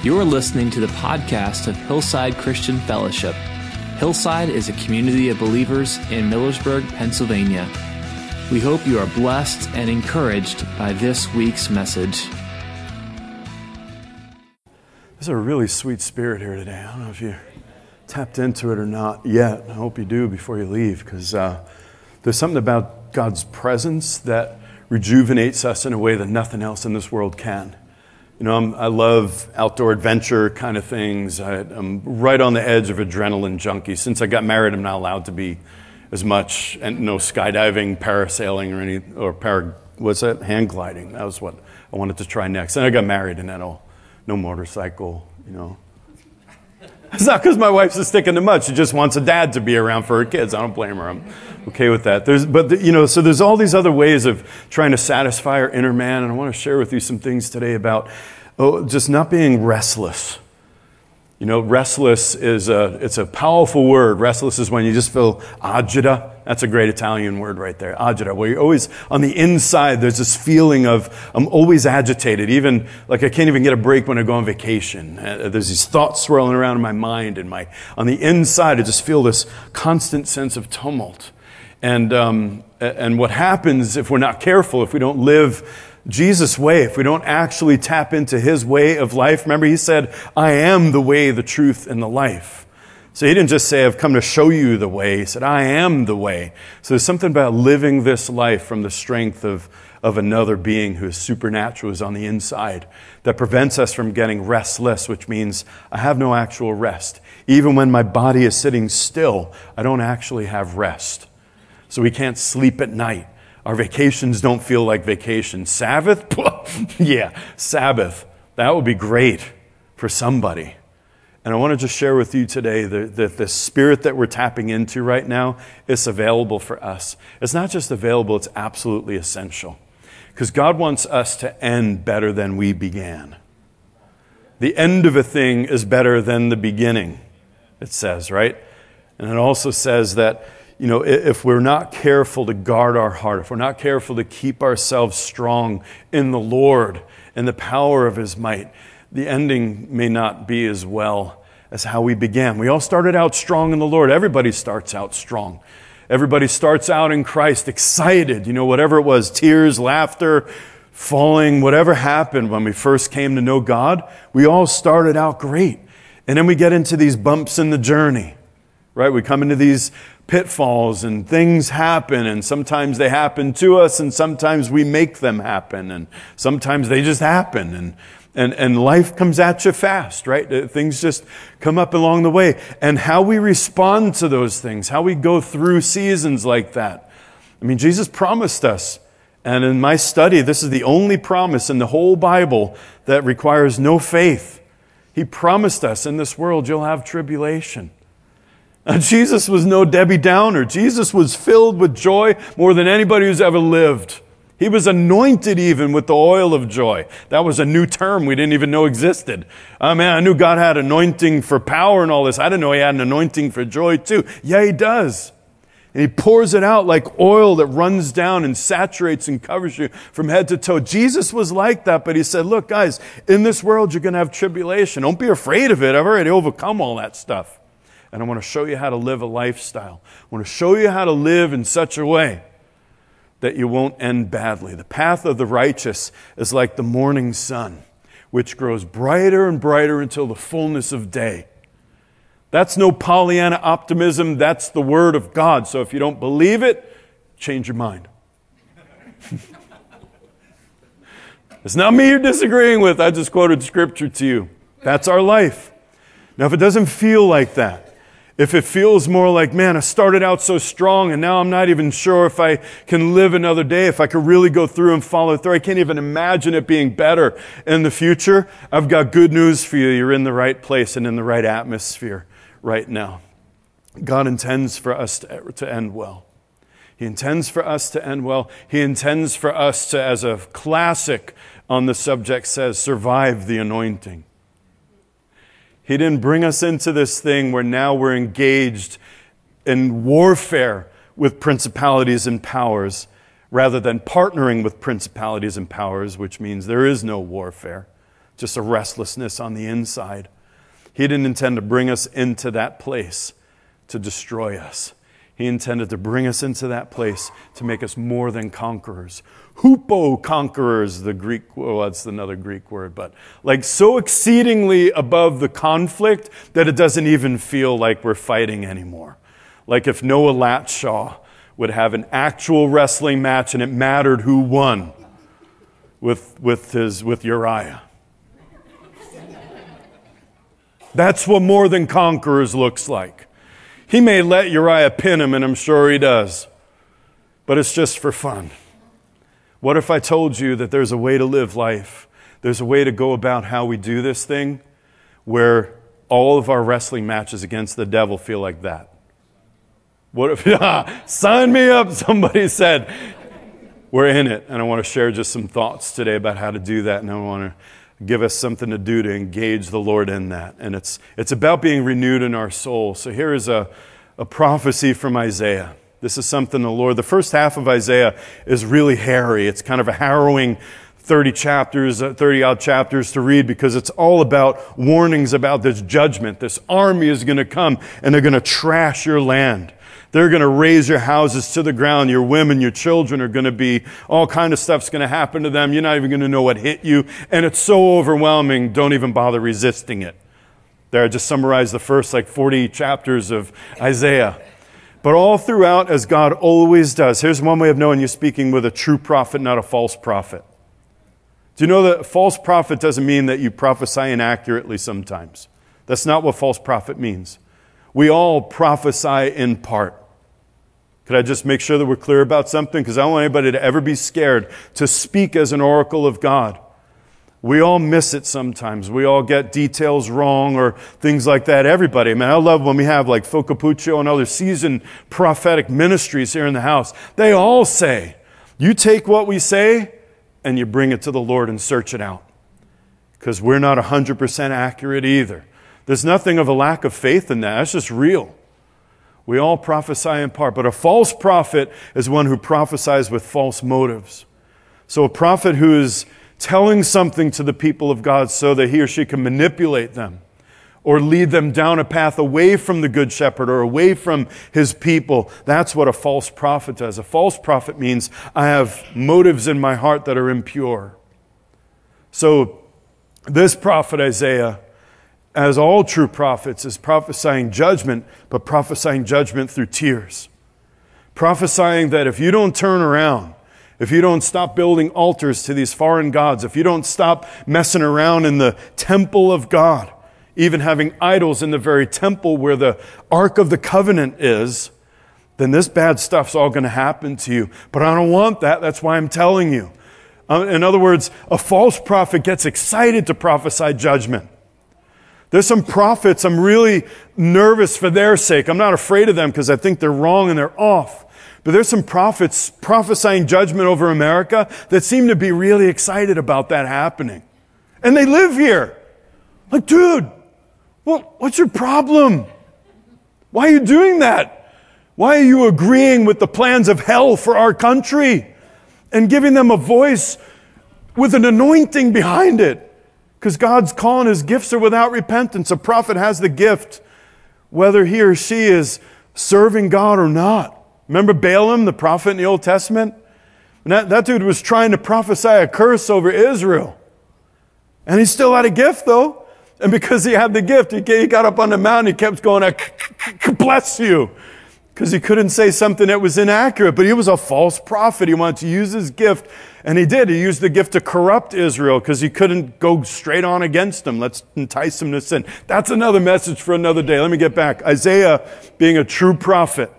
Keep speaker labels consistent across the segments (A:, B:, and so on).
A: You are listening to the podcast of Hillside Christian Fellowship. Hillside is a community of believers in Millersburg, Pennsylvania. We hope you are blessed and encouraged by this week's message.
B: There's a really sweet spirit here today. I don't know if you tapped into it or not yet. I hope you do before you leave, because there's something about God's presence that rejuvenates us in a way that nothing else in this world can. You know, I love outdoor adventure kind of things. I'm right on the edge of adrenaline junkie. Since I got married, I'm not allowed to be as much, and no skydiving, parasailing, or hang gliding. That was what I wanted to try next. Then I got married, and no motorcycle, you know. It's not because my wife's just sticking to much. She just wants a dad to be around for her kids. I don't blame her. I'm okay with that. So there's all these other ways of trying to satisfy our inner man, and I want to share with you some things today about just not being restless. You know, restless it's a powerful word. Restless is when you just feel agita. That's a great Italian word right there, agita, where you're always on the inside. There's this feeling of I'm always agitated. Even like I can't even get a break when I go on vacation. There's these thoughts swirling around in my mind, and on the inside I just feel this constant sense of tumult. And what happens if we're not careful, if we don't live Jesus' way, if we don't actually tap into His way of life? Remember, He said, I am the way, the truth, and the life. So He didn't just say, I've come to show you the way. He said, I am the way. So there's something about living this life from the strength of another being who is supernatural, who's on the inside, that prevents us from getting restless, which means I have no actual rest. Even when my body is sitting still, I don't actually have rest. So we can't sleep at night. Our vacations don't feel like vacations. Sabbath? Yeah, Sabbath. That would be great for somebody. And I want to just share with you today that the spirit that we're tapping into right now is available for us. It's not just available, it's absolutely essential. Because God wants us to end better than we began. The end of a thing is better than the beginning, it says, right? And it also says that, you know, if we're not careful to guard our heart, if we're not careful to keep ourselves strong in the Lord and the power of His might, the ending may not be as well as how we began. We all started out strong in the Lord. Everybody starts out strong. Everybody starts out in Christ excited. You know, whatever it was, tears, laughter, falling, whatever happened when we first came to know God, we all started out great. And then we get into these bumps in the journey, right? We come into these pitfalls and things happen, and sometimes they happen to us, and sometimes we make them happen, and sometimes they just happen, and life comes at you fast, right? Things just come up along the way. And how we respond to those things, how we go through seasons like that. I mean, Jesus promised us, and in my study, this is the only promise in the whole Bible that requires no faith. He promised us, in this world you'll have tribulation. Now, Jesus was no Debbie Downer. Jesus was filled with joy more than anybody who's ever lived. He was anointed even with the oil of joy. That was a new term we didn't even know existed. Oh man, I knew God had anointing for power and all this. I didn't know He had an anointing for joy too. Yeah, He does. And He pours it out like oil that runs down and saturates and covers you from head to toe. Jesus was like that, but He said, look guys, in this world you're going to have tribulation. Don't be afraid of it. I've already overcome all that stuff. And I want to show you how to live a lifestyle. I want to show you how to live in such a way that you won't end badly. The path of the righteous is like the morning sun, which grows brighter and brighter until the fullness of day. That's no Pollyanna optimism. That's the Word of God. So if you don't believe it, change your mind. It's not me you're disagreeing with. I just quoted Scripture to you. That's our life. Now, if it doesn't feel like that, if it feels more like, man, I started out so strong and now I'm not even sure if I can live another day, if I could really go through and follow through. I can't even imagine it being better in the future. I've got good news for you. You're in the right place and in the right atmosphere right now. God intends for us to end well. He intends for us to end well. He intends for us to, as a classic on the subject says, survive the anointing. He didn't bring us into this thing where now we're engaged in warfare with principalities and powers rather than partnering with principalities and powers, which means there is no warfare. just a restlessness on the inside. He didn't intend to bring us into that place to destroy us. He intended to bring us into that place to make us more than conquerors. Hupo conquerors, the Greek, well, that's another Greek word, but like so exceedingly above the conflict that it doesn't even feel like we're fighting anymore. Like if Noah Latshaw would have an actual wrestling match and it mattered who won with Uriah. That's what more than conquerors looks like. He may let Uriah pin him, and I'm sure he does, but it's just for fun. What if I told you that there's a way to live life? There's a way to go about how we do this thing where all of our wrestling matches against the devil feel like that. What if, sign me up, somebody said. We're in it, and I want to share just some thoughts today about how to do that, and I want to give us something to do to engage the Lord in that. And it's about being renewed in our soul. So here is a prophecy from Isaiah. This is something the Lord, the first half of Isaiah is really hairy. It's kind of a harrowing 30-odd chapters to read because it's all about warnings about this judgment. This army is going to come and they're going to trash your land. They're going to raise your houses to the ground. Your women, your children are going to be, all kind of stuff's going to happen to them. You're not even going to know what hit you. And it's so overwhelming, don't even bother resisting it. There, I just summarized the first 40 chapters of Isaiah. But all throughout, as God always does, here's one way of knowing you're speaking with a true prophet, not a false prophet. Do you know that a false prophet doesn't mean that you prophesy inaccurately sometimes? That's not what false prophet means. We all prophesy in part. Could I just make sure that we're clear about something? Because I don't want anybody to ever be scared to speak as an oracle of God. We all miss it sometimes. We all get details wrong or things like that. Everybody. I love when we have like Phil Capuccio and other seasoned prophetic ministries here in the house. They all say, you take what we say and you bring it to the Lord and search it out. Because we're not 100% accurate either. There's nothing of a lack of faith in that. That's just real. We all prophesy in part. But a false prophet is one who prophesies with false motives. So a prophet who is telling something to the people of God so that he or she can manipulate them or lead them down a path away from the good shepherd or away from his people, that's what a false prophet does. A false prophet means I have motives in my heart that are impure. So this prophet Isaiah, as all true prophets, is prophesying judgment, but prophesying judgment through tears. Prophesying that if you don't turn around, if you don't stop building altars to these foreign gods, if you don't stop messing around in the temple of God, even having idols in the very temple where the Ark of the Covenant is, then this bad stuff's all going to happen to you. But I don't want that. That's why I'm telling you. In other words, a false prophet gets excited to prophesy judgment. There's some prophets I'm really nervous for their sake. I'm not afraid of them because I think they're wrong and they're off. But there's some prophets prophesying judgment over America that seem to be really excited about that happening. And they live here. Like, dude, what's your problem? Why are you doing that? Why are you agreeing with the plans of hell for our country and giving them a voice with an anointing behind it? Because God's calling his gifts are without repentance. A prophet has the gift whether he or she is serving God or not. Remember Balaam, the prophet in the Old Testament? That dude was trying to prophesy a curse over Israel. And he still had a gift, though. And because he had the gift, he got up on the mountain, he kept going, bless you. Because he couldn't say something that was inaccurate. But he was a false prophet. He wanted to use his gift. And he did. He used the gift to corrupt Israel because he couldn't go straight on against them. Let's entice them to sin. That's another message for another day. Let me get back. Isaiah, being a true prophet,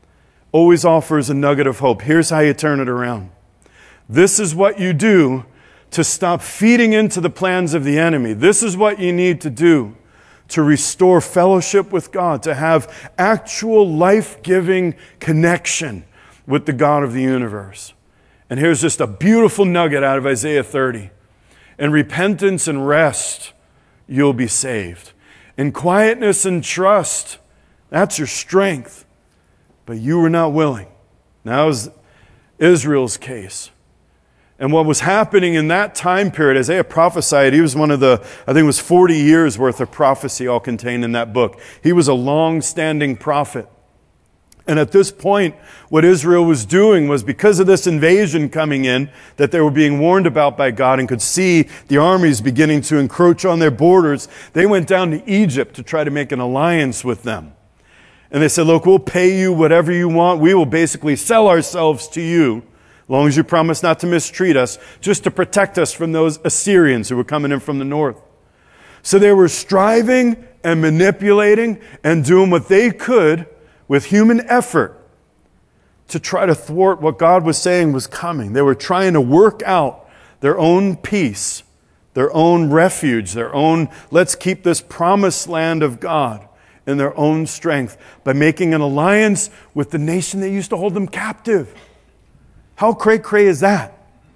B: always offers a nugget of hope. Here's how you turn it around. This is what you do to stop feeding into the plans of the enemy. This is what you need to do to restore fellowship with God, to have actual life-giving connection with the God of the universe. And here's just a beautiful nugget out of Isaiah 30. In repentance and rest, you'll be saved. In quietness and trust, that's your strength. But you were not willing. Now is Israel's case. And what was happening in that time period, Isaiah prophesied, he was one of the, I think it was 40 years worth of prophecy all contained in that book. He was a long-standing prophet. And at this point, what Israel was doing was, because of this invasion coming in that they were being warned about by God and could see the armies beginning to encroach on their borders, they went down to Egypt to try to make an alliance with them. And they said, look, we'll pay you whatever you want. We will basically sell ourselves to you, as long as you promise not to mistreat us, just to protect us from those Assyrians who were coming in from the north. So they were striving and manipulating and doing what they could with human effort to try to thwart what God was saying was coming. They were trying to work out their own peace, their own refuge, their own, let's keep this promised land of God in their own strength by making an alliance with the nation that used to hold them captive. How cray-cray is that?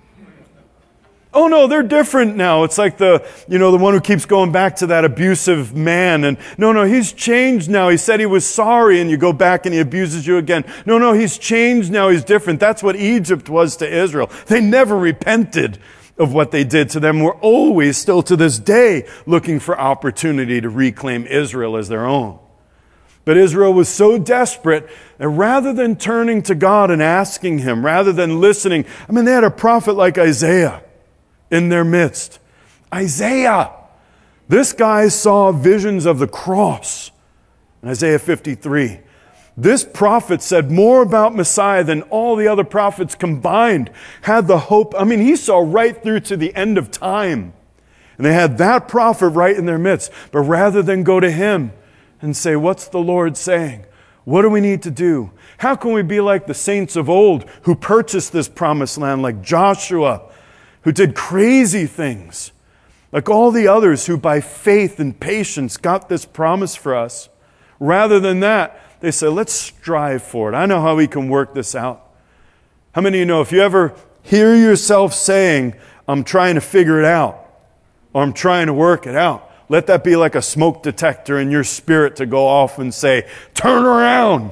B: Oh no, they're different now. It's like the one who keeps going back to that abusive man. And no, he's changed now. He said he was sorry, and you go back and he abuses you again. No, he's changed now. He's different. That's what Egypt was to Israel. They never repented of what they did to them. We're always, still to this day, looking for opportunity to reclaim Israel as their own. But Israel was so desperate that rather than turning to God and asking Him, rather than listening, they had a prophet like Isaiah in their midst. Isaiah! This guy saw visions of the cross in Isaiah 53. This prophet said more about Messiah than all the other prophets combined. Had the hope. He saw right through to the end of time. And they had that prophet right in their midst. But rather than go to him and say, what's the Lord saying? What do we need to do? How can we be like the saints of old who purchased this promised land, like Joshua, who did crazy things, like all the others who by faith and patience got this promise for us? Rather than that, they said, let's strive for it. I know how we can work this out. How many of you know, if you ever hear yourself saying, I'm trying to figure it out, or I'm trying to work it out, let that be like a smoke detector in your spirit to go off and say, turn around.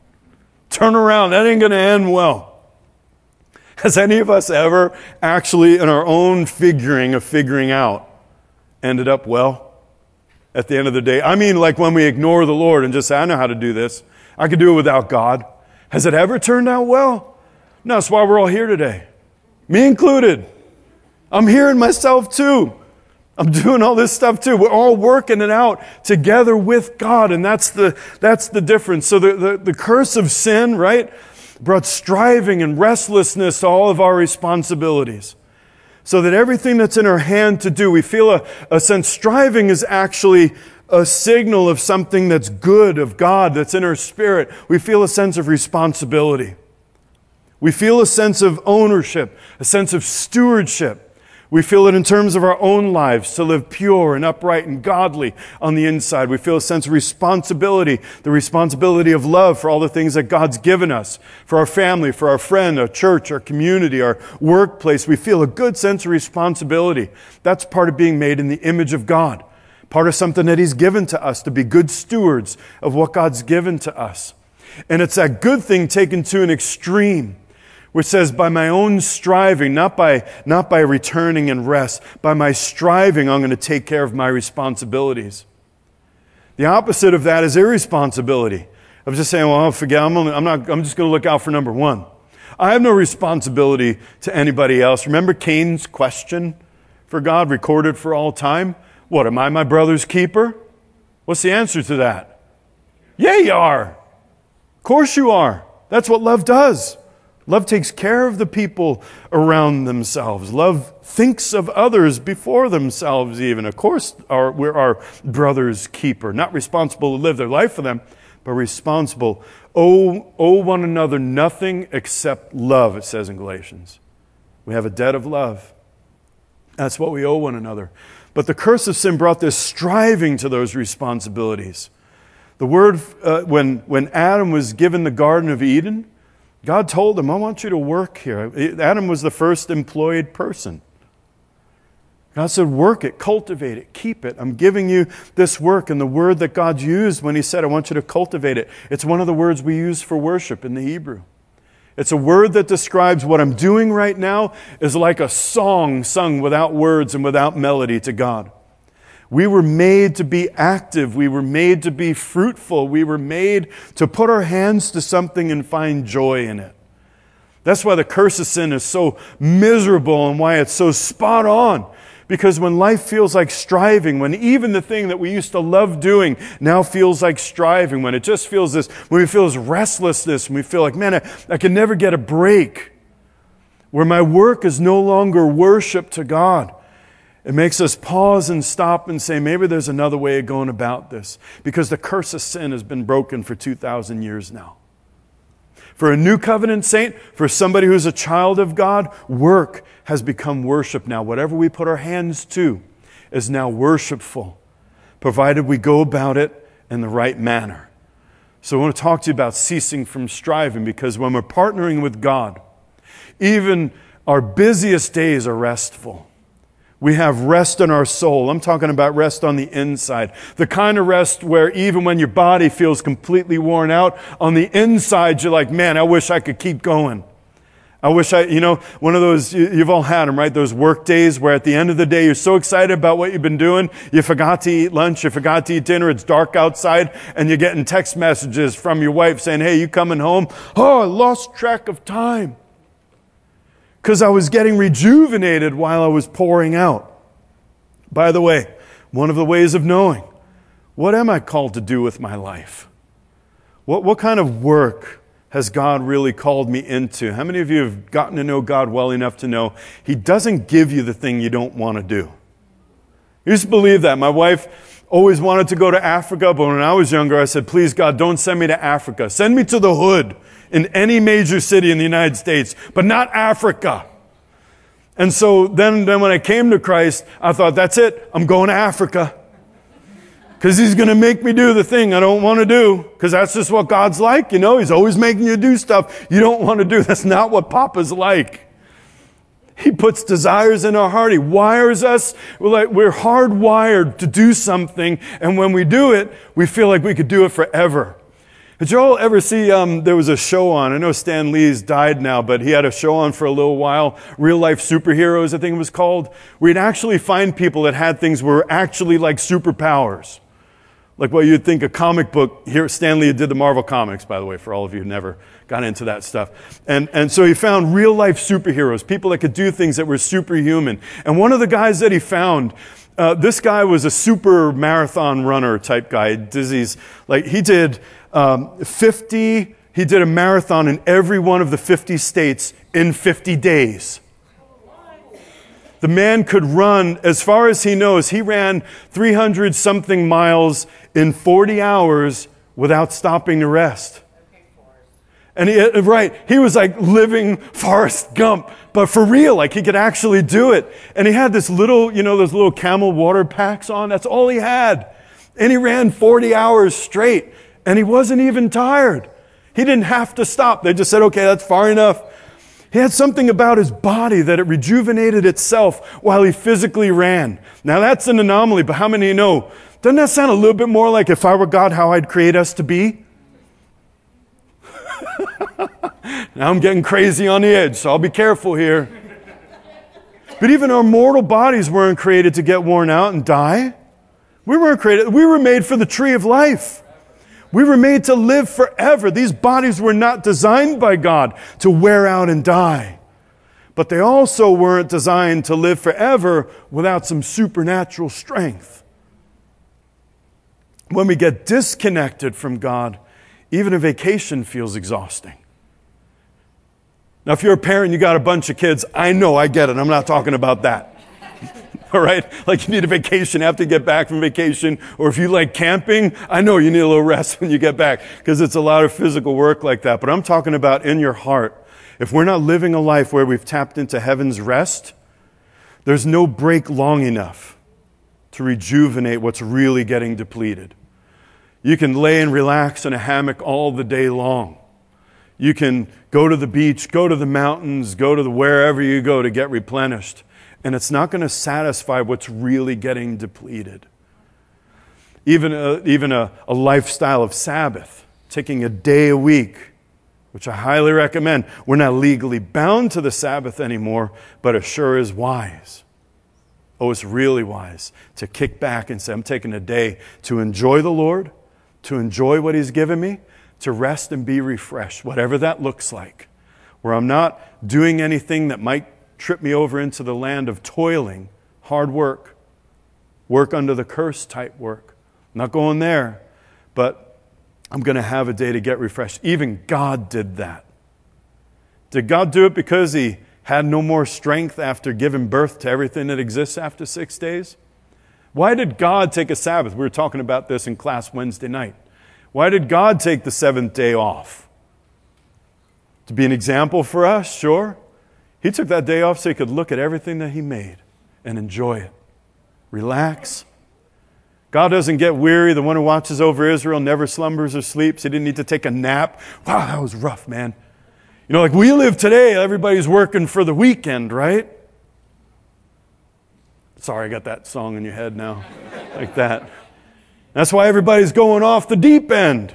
B: Turn around. That ain't going to end well. Has any of us ever actually, in our own figuring out, ended up well at the end of the day? Like when we ignore the Lord and just say, I know how to do this. I could do it without God. Has it ever turned out well? No, that's why we're all here today. Me included. I'm hearing myself too. I'm doing all this stuff too. We're all working it out together with God, and that's the difference. So the curse of sin, right, brought striving and restlessness to all of our responsibilities. So that everything that's in our hand to do, we feel a sense, striving is actually a signal of something that's good, of God, that's in our spirit. We feel a sense of responsibility. We feel a sense of ownership, a sense of stewardship. We feel it in terms of our own lives, to live pure and upright and godly on the inside. We feel a sense of responsibility, the responsibility of love for all the things that God's given us, for our family, for our friend, our church, our community, our workplace. We feel a good sense of responsibility. That's part of being made in the image of God, part of something that He's given to us, to be good stewards of what God's given to us. And it's that good thing taken to an extreme, which says, by my own striving, not by returning and rest, by my striving, I'm going to take care of my responsibilities. The opposite of that is irresponsibility. Of just saying, well, forget, I'm just going to look out for number one. I have no responsibility to anybody else. Remember Cain's question for God, recorded for all time? What, am I my brother's keeper? What's the answer to that? Yeah, you are. Of course you are. That's what love does. Love takes care of the people around themselves. Love thinks of others before themselves even. Of course, we're our brother's keeper. Not responsible to live their life for them, but responsible. Owe one another nothing except love, it says in Galatians. We have a debt of love. That's what we owe one another. But the curse of sin brought this striving to those responsibilities. The word, when Adam was given the Garden of Eden, God told him, I want you to work here. Adam was the first employed person. God said, work it, cultivate it, keep it. I'm giving you this work. And the word that God used when He said, I want you to cultivate it, it's one of the words we use for worship in the Hebrew. It's a word that describes what I'm doing right now is like a song sung without words and without melody to God. We were made to be active. We were made to be fruitful. We were made to put our hands to something and find joy in it. That's why the curse of sin is so miserable and why it's so spot on. Because when life feels like striving, when even the thing that we used to love doing now feels like striving, when it just feels this, when we feel this restlessness, and we feel like, man, I can never get a break, where my work is no longer worship to God, it makes us pause and stop and say, maybe there's another way of going about this. Because the curse of sin has been broken for 2,000 years now. For a new covenant saint, for somebody who's a child of God, work has become worship now. Whatever we put our hands to is now worshipful, provided we go about it in the right manner. So I want to talk to you about ceasing from striving, because when we're partnering with God, even our busiest days are restful. We have rest in our soul. I'm talking about rest on the inside. The kind of rest where even when your body feels completely worn out, on the inside you're like, man, I wish I could keep going. I wish one of those, you've all had them, right? Those work days where at the end of the day you're so excited about what you've been doing, you forgot to eat lunch, you forgot to eat dinner, it's dark outside, and you're getting text messages from your wife saying, hey, you coming home? Oh, I lost track of time. Because I was getting rejuvenated while I was pouring out. By the way, one of the ways of knowing, what am I called to do with my life? What kind of work has God really called me into? How many of you have gotten to know God well enough to know He doesn't give you the thing you don't want to do? I used to believe that. My wife always wanted to go to Africa, but when I was younger, I said, please, God, don't send me to Africa. Send me to the hood in any major city in the United States, but not Africa. And so then when I came to Christ, I thought, that's it. I'm going to Africa. Because He's going to make me do the thing I don't want to do. Because that's just what God's like. He's always making you do stuff you don't want to do. That's not what Papa's like. He puts desires in our heart. He wires us. We're hardwired to do something. And when we do it, we feel like we could do it forever. Did you all ever see, there was a show on, I know Stan Lee's died now, but he had a show on for a little while, Real Life Superheroes, I think it was called, where you'd actually find people that had things were actually like superpowers. Like what you'd think a comic book, here Stan Lee did the Marvel Comics, by the way, for all of you who never got into that stuff. And so he found real life superheroes, people that could do things that were superhuman. And one of the guys that he found, this guy was a super marathon runner type guy. He did 50, he did a marathon in every one of the 50 states in 50 days. The man could run, as far as he knows, he ran 300 something miles in 40 hours without stopping to rest. And he was like living Forrest Gump, but for real, like he could actually do it. And he had this little, those little Camel water packs on, that's all he had. And he ran 40 hours straight, and he wasn't even tired. He didn't have to stop. They just said, okay, that's far enough. He had something about his body that it rejuvenated itself while he physically ran. Now that's an anomaly, but how many of you know? Doesn't that sound a little bit more like if I were God, how I'd create us to be? Now I'm getting crazy on the edge, so I'll be careful here. But even our mortal bodies weren't created to get worn out and die. We weren't created. We were made for the tree of life. We were made to live forever. These bodies were not designed by God to wear out and die. But they also weren't designed to live forever without some supernatural strength. When we get disconnected from God, even a vacation feels exhausting. Now, if you're a parent and you got a bunch of kids, I know, I get it. I'm not talking about that. All right? Like you need a vacation after you get back from vacation. Or if you like camping, I know you need a little rest when you get back because it's a lot of physical work like that. But I'm talking about in your heart. If we're not living a life where we've tapped into heaven's rest, there's no break long enough to rejuvenate what's really getting depleted. You can lay and relax in a hammock all the day long. You can go to the beach, go to the mountains, go to wherever you go to get replenished. And it's not going to satisfy what's really getting depleted. Even a lifestyle of Sabbath, taking a day a week which I highly recommend. We're not legally bound to the Sabbath anymore, but it sure is wise. Oh, it's really wise to kick back and say, I'm taking a day to enjoy the Lord, to enjoy what He's given me, to rest and be refreshed, whatever that looks like, where I'm not doing anything that might trip me over into the land of toiling, hard work under the curse type work. I'm not going there, but I'm going to have a day to get refreshed. Even God did that. Did God do it because He had no more strength after giving birth to everything that exists after 6 days? Why did God take a Sabbath? We were talking about this in class Wednesday night. Why did God take the seventh day off? To be an example for us, sure. He took that day off so He could look at everything that He made and enjoy it. Relax. God doesn't get weary. The one who watches over Israel never slumbers or sleeps. He didn't need to take a nap. Wow, that was rough, man. You know, like we live today, everybody's working for the weekend, right? Sorry, I got that song in your head now. Like that. That's why everybody's going off the deep end.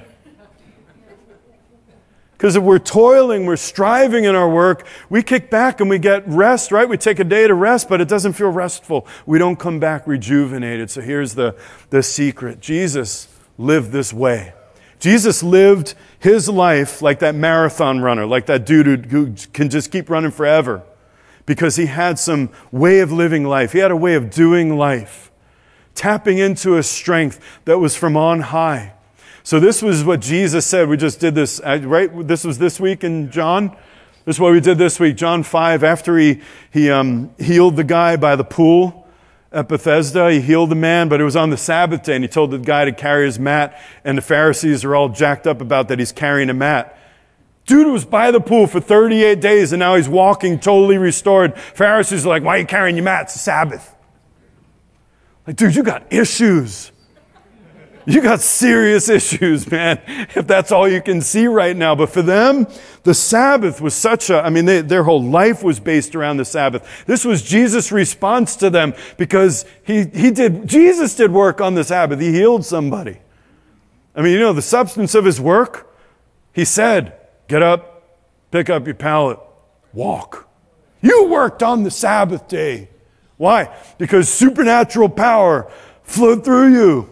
B: Because if we're toiling, we're striving in our work, we kick back and we get rest, right? We take a day to rest, but it doesn't feel restful. We don't come back rejuvenated. So here's the secret. Jesus lived this way. Jesus lived His life like that marathon runner, like that dude who can just keep running forever, because He had some way of living life. He had a way of doing life, tapping into a strength that was from on high. So this was what Jesus said. We just did this, right? This was this week in John. This is what we did this week. John 5, after he healed the guy by the pool at Bethesda, He healed the man, but it was on the Sabbath day, and He told the guy to carry his mat, and the Pharisees are all jacked up about that He's carrying a mat. Dude was by the pool for 38 days, and now he's walking totally restored. Pharisees are like, why are you carrying your mat? It's the Sabbath. Like, dude, you got issues. You got serious issues, man, if that's all you can see right now. But for them, the Sabbath was their whole life was based around the Sabbath. This was Jesus' response to them, because Jesus did work on the Sabbath. He healed somebody. I mean, the substance of His work, He said, get up, pick up your pallet, walk. You worked on the Sabbath day. Why? Because supernatural power flowed through you.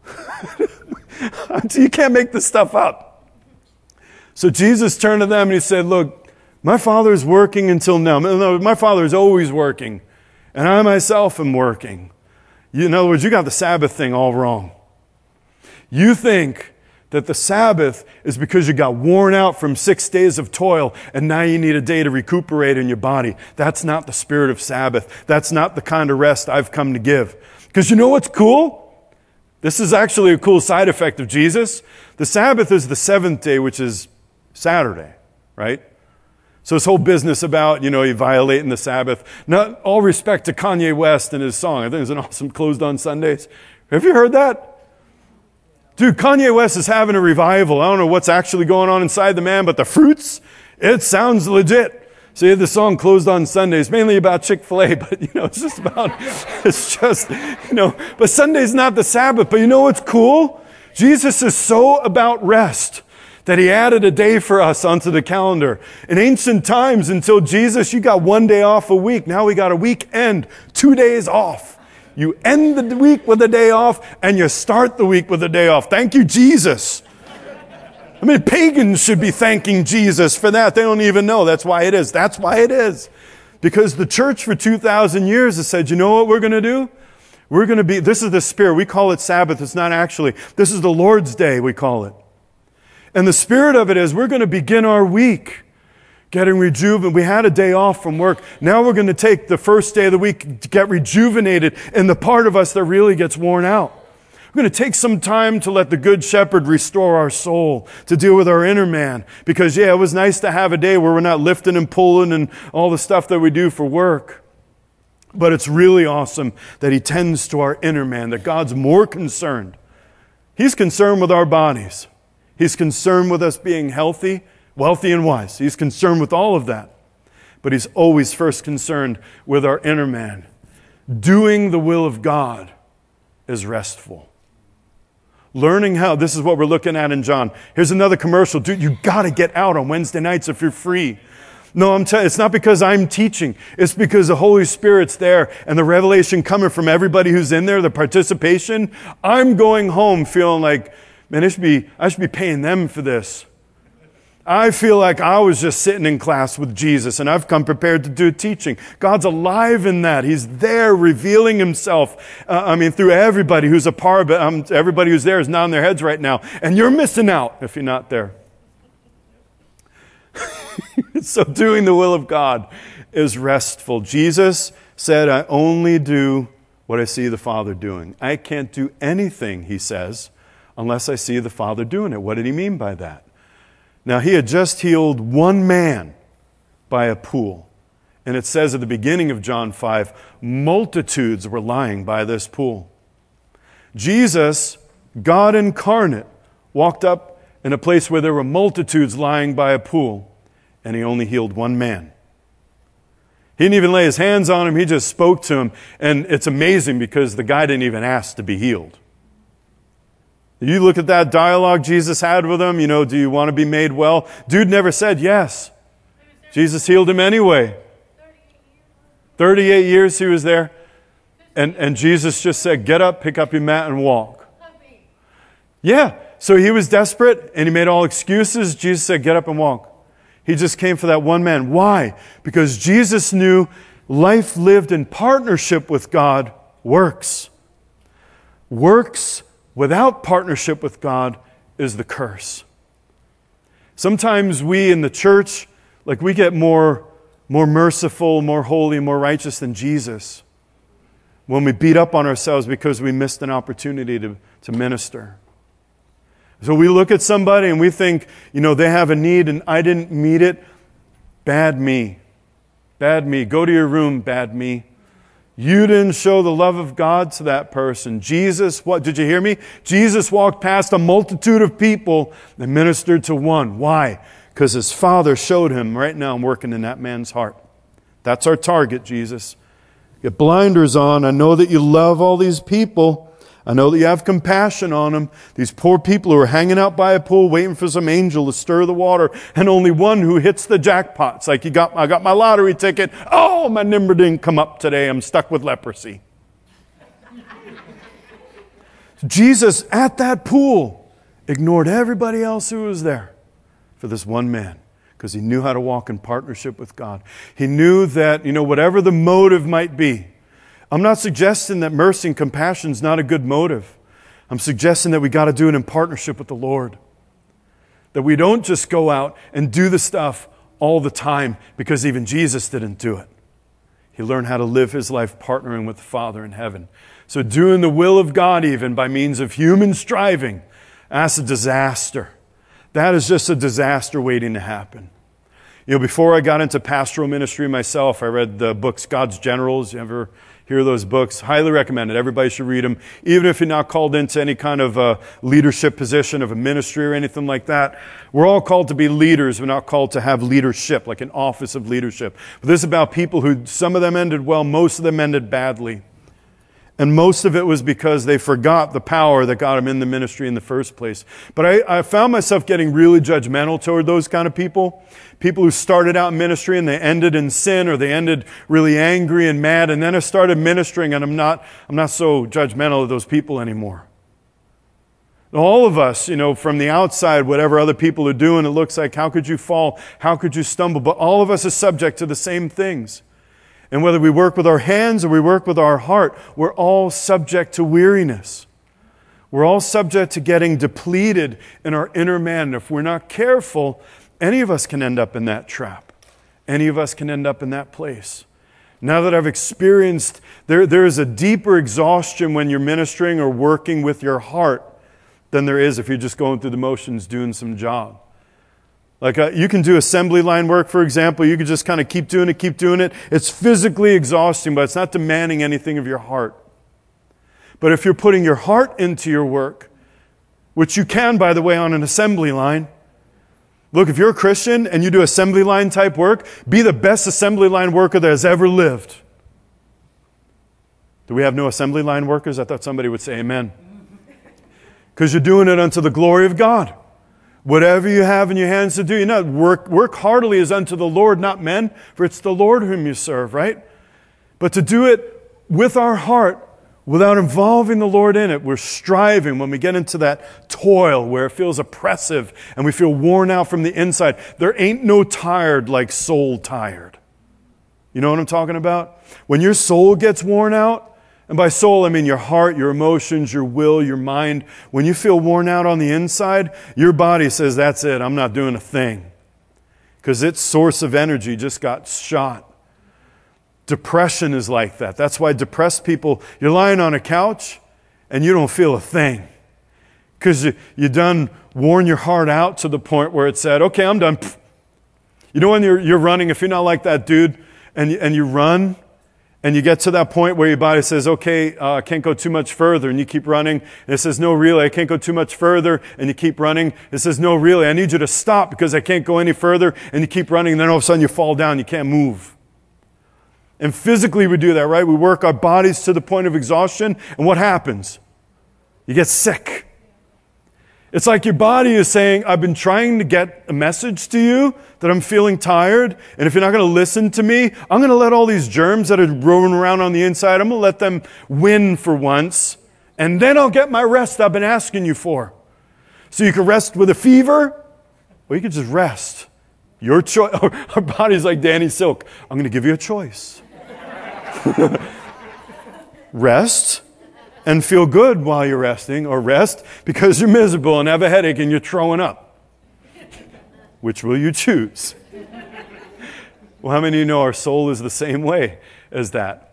B: You can't make this stuff up. So Jesus turned to them and He said, look, my Father's working until now. No, my Father's always working. And I myself am working. In other words, you got the Sabbath thing all wrong. You think that the Sabbath is because you got worn out from 6 days of toil and now you need a day to recuperate in your body. That's not the spirit of Sabbath. That's not the kind of rest I've come to give. Because you know what's cool? This is actually a cool side effect of Jesus. The Sabbath is the seventh day, which is Saturday, right? So this whole business about, you violating the Sabbath. Not all respect to Kanye West and his song. I think it's an awesome Closed on Sundays. Have you heard that? Dude, Kanye West is having a revival. I don't know what's actually going on inside the man, but the fruits, it sounds legit. So you have the song Closed on Sundays, mainly about Chick-fil-A, but but Sunday's not the Sabbath. But you know what's cool? Jesus is so about rest that He added a day for us onto the calendar. In ancient times, until Jesus, you got 1 day off a week. Now we got a weekend, 2 days off. You end the week with a day off, and you start the week with a day off. Thank you, Jesus. I mean, pagans should be thanking Jesus for that. They don't even know. That's why it is. That's why it is. Because the church for 2,000 years has said, you know what we're going to do? We're going to be, this is the spirit. We call it Sabbath. It's not actually. This is the Lord's Day, we call it. And the spirit of it is we're going to begin our week getting rejuvenated. We had a day off from work. Now we're going to take the first day of the week to get rejuvenated in the part of us that really gets worn out. We're going to take some time to let the Good Shepherd restore our soul, to deal with our inner man. Because, it was nice to have a day where we're not lifting and pulling and all the stuff that we do for work. But it's really awesome that He tends to our inner man, that God's more concerned. He's concerned with our bodies. He's concerned with us being healthy, wealthy, and wise. He's concerned with all of that. But He's always first concerned with our inner man. Doing the will of God is restful. Learning how, this is what we're looking at in John. Here's another commercial. Dude, you got to get out on Wednesday nights if you're free. No, I'm telling you, it's not because I'm teaching. It's because the Holy Spirit's there and the revelation coming from everybody who's in there, the participation. I'm going home feeling like, man, I should be paying them for this. I feel like I was just sitting in class with Jesus and I've come prepared to do teaching. God's alive in that. He's there revealing himself. Through everybody who's a part of it. Everybody who's there is nodding their heads right now. And you're missing out if you're not there. So doing the will of God is restful. Jesus said, I only do what I see the Father doing. I can't do anything, he says, unless I see the Father doing it. What did he mean by that? Now, he had just healed one man by a pool. And it says at the beginning of John 5, multitudes were lying by this pool. Jesus, God incarnate, walked up in a place where there were multitudes lying by a pool, and he only healed one man. He didn't even lay his hands on him, he just spoke to him. And it's amazing because the guy didn't even ask to be healed. You look at that dialogue Jesus had with him, do you want to be made well? Dude never said yes. Jesus healed him anyway. 38 years he was there. And Jesus just said, get up, pick up your mat and walk. Yeah, so he was desperate and he made all excuses. Jesus said, get up and walk. He just came for that one man. Why? Because Jesus knew life lived in partnership with God works. Works without partnership with God is the curse. Sometimes we in the church, we get more merciful, more holy, more righteous than Jesus when we beat up on ourselves because we missed an opportunity to minister. So we look at somebody and we think, they have a need and I didn't meet it. Bad me. Bad me. Go to your room, bad me. You didn't show the love of God to that person. Jesus, what did you hear me? Jesus walked past a multitude of people and ministered to one. Why? Because his Father showed him, right now I'm working in that man's heart. That's our target, Jesus. Get blinders on. I know that you love all these people. I know that you have compassion on them. These poor people who are hanging out by a pool waiting for some angel to stir the water, and only one who hits the jackpot. It's like I got my lottery ticket. Oh, my number didn't come up today. I'm stuck with leprosy. Jesus at that pool ignored everybody else who was there for this one man because he knew how to walk in partnership with God. He knew that, whatever the motive might be, I'm not suggesting that mercy and compassion is not a good motive. I'm suggesting that we got to do it in partnership with the Lord. That we don't just go out and do the stuff all the time because even Jesus didn't do it. He learned how to live his life partnering with the Father in heaven. So doing the will of God even by means of human striving, that's a disaster. That is just a disaster waiting to happen. Before I got into pastoral ministry myself, I read the books God's Generals. You ever hear those books? Highly recommended. Everybody should read them. Even if you're not called into any kind of leadership position of a ministry or anything like that. We're all called to be leaders. We're not called to have leadership, like an office of leadership. But this is about people who, some of them ended well, most of them ended badly. And most of it was because they forgot the power that got them in the ministry in the first place. But I found myself getting really judgmental toward those kind of people. People who started out in ministry and they ended in sin, or they ended really angry and mad. And then I started ministering and I'm not so judgmental of those people anymore. All of us, from the outside, whatever other people are doing, it looks like, how could you fall? How could you stumble? But all of us are subject to the same things. And whether we work with our hands or we work with our heart, we're all subject to weariness. We're all subject to getting depleted in our inner man. And if we're not careful, any of us can end up in that trap. Any of us can end up in that place. Now that I've experienced, there is a deeper exhaustion when you're ministering or working with your heart than there is if you're just going through the motions doing some job. Like you can do assembly line work, for example. You can just kind of keep doing it. It's physically exhausting, but it's not demanding anything of your heart. But if you're putting your heart into your work, which you can, by the way, on an assembly line. Look, if you're a Christian and you do assembly line type work, be the best assembly line worker that has ever lived. Do we have no assembly line workers? I thought somebody would say amen. because you're doing it unto the glory of God. Whatever you have in your hands to do, work heartily as unto the Lord, not men, for it's the Lord whom you serve, right? But to do it with our heart, without involving the Lord in it, we're striving when we get into that toil where it feels oppressive and we feel worn out from the inside. There ain't no tired like soul tired. You know what I'm talking about? When your soul gets worn out, and by soul, I mean your heart, your emotions, your will, your mind. When you feel worn out on the inside, your body says, that's it, I'm not doing a thing. Because its source of energy just got shot. Depression is like that. That's why depressed people, you're lying on a couch and you don't feel a thing. Because you done worn your heart out to the point where it said, okay, I'm done. You know when you're running, if you're not like that dude, and you run, and you get to that point where your body says, okay, I can't go too much further, and you keep running. And it says, no, really, I can't go too much further, and you keep running. It says, no, really, I need you to stop because I can't go any further, and you keep running, and then all of a sudden you fall down, you can't move. And physically we do that, right? We work our bodies to the point of exhaustion, and what happens? You get sick. It's like your body is saying, I've been trying to get a message to you that I'm feeling tired, and if you're not going to listen to me, I'm going to let all these germs that are roaming around on the inside, I'm going to let them win for once, and then I'll get my rest I've been asking you for. So you can rest with a fever, or you can just rest. Your choice. Our body's like Danny Silk. I'm going to give you a choice. Rest and feel good while you're resting, or rest because you're miserable and have a headache and you're throwing up. Which will you choose? Well, how many of you know our soul is the same way as that?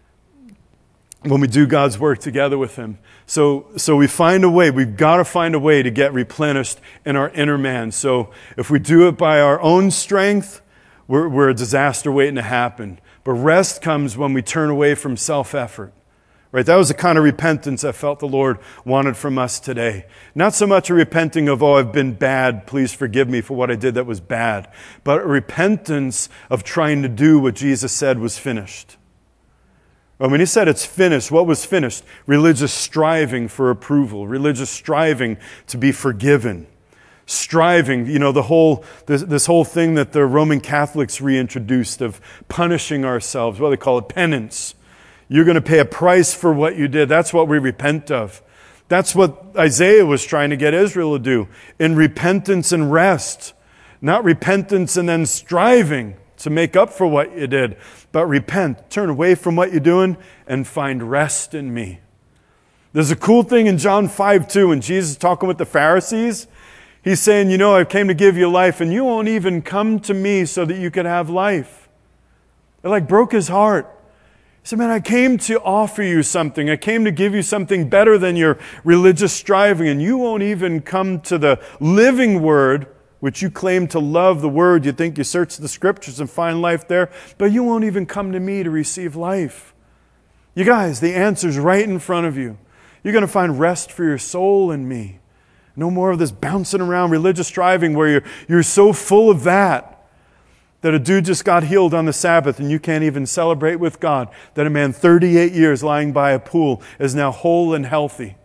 B: When we do God's work together with Him. So we find a way, we've got to find a way to get replenished in our inner man. So if we do it by our own strength, we're a disaster waiting to happen. But rest comes when we turn away from self-effort. Right? That was the kind of repentance I felt the Lord wanted from us today. Not so much a repenting of, oh, I've been bad, please forgive me for what I did that was bad. But a repentance of trying to do what Jesus said was finished. When He said it's finished, what was finished? Religious striving for approval. Religious striving to be forgiven. Striving, this whole thing that the Roman Catholics reintroduced of punishing ourselves. Well, they call it penance. You're going to pay a price for what you did. That's what we repent of. That's what Isaiah was trying to get Israel to do. In repentance and rest. Not repentance and then striving to make up for what you did. But repent. Turn away from what you're doing and find rest in me. There's a cool thing in John 5:2 when Jesus is talking with the Pharisees. He's saying, I came to give you life and you won't even come to me so that you could have life. It broke his heart. He said, man, I came to offer you something. I came to give you something better than your religious striving, and you won't even come to the living word, which you claim to love the word. You think you search the scriptures and find life there, but you won't even come to me to receive life. You guys, the answer's right in front of you. You're going to find rest for your soul in me. No more of this bouncing around religious striving where you're so full of that a dude just got healed on the Sabbath and you can't even celebrate with God that a man 38 years lying by a pool is now whole and healthy.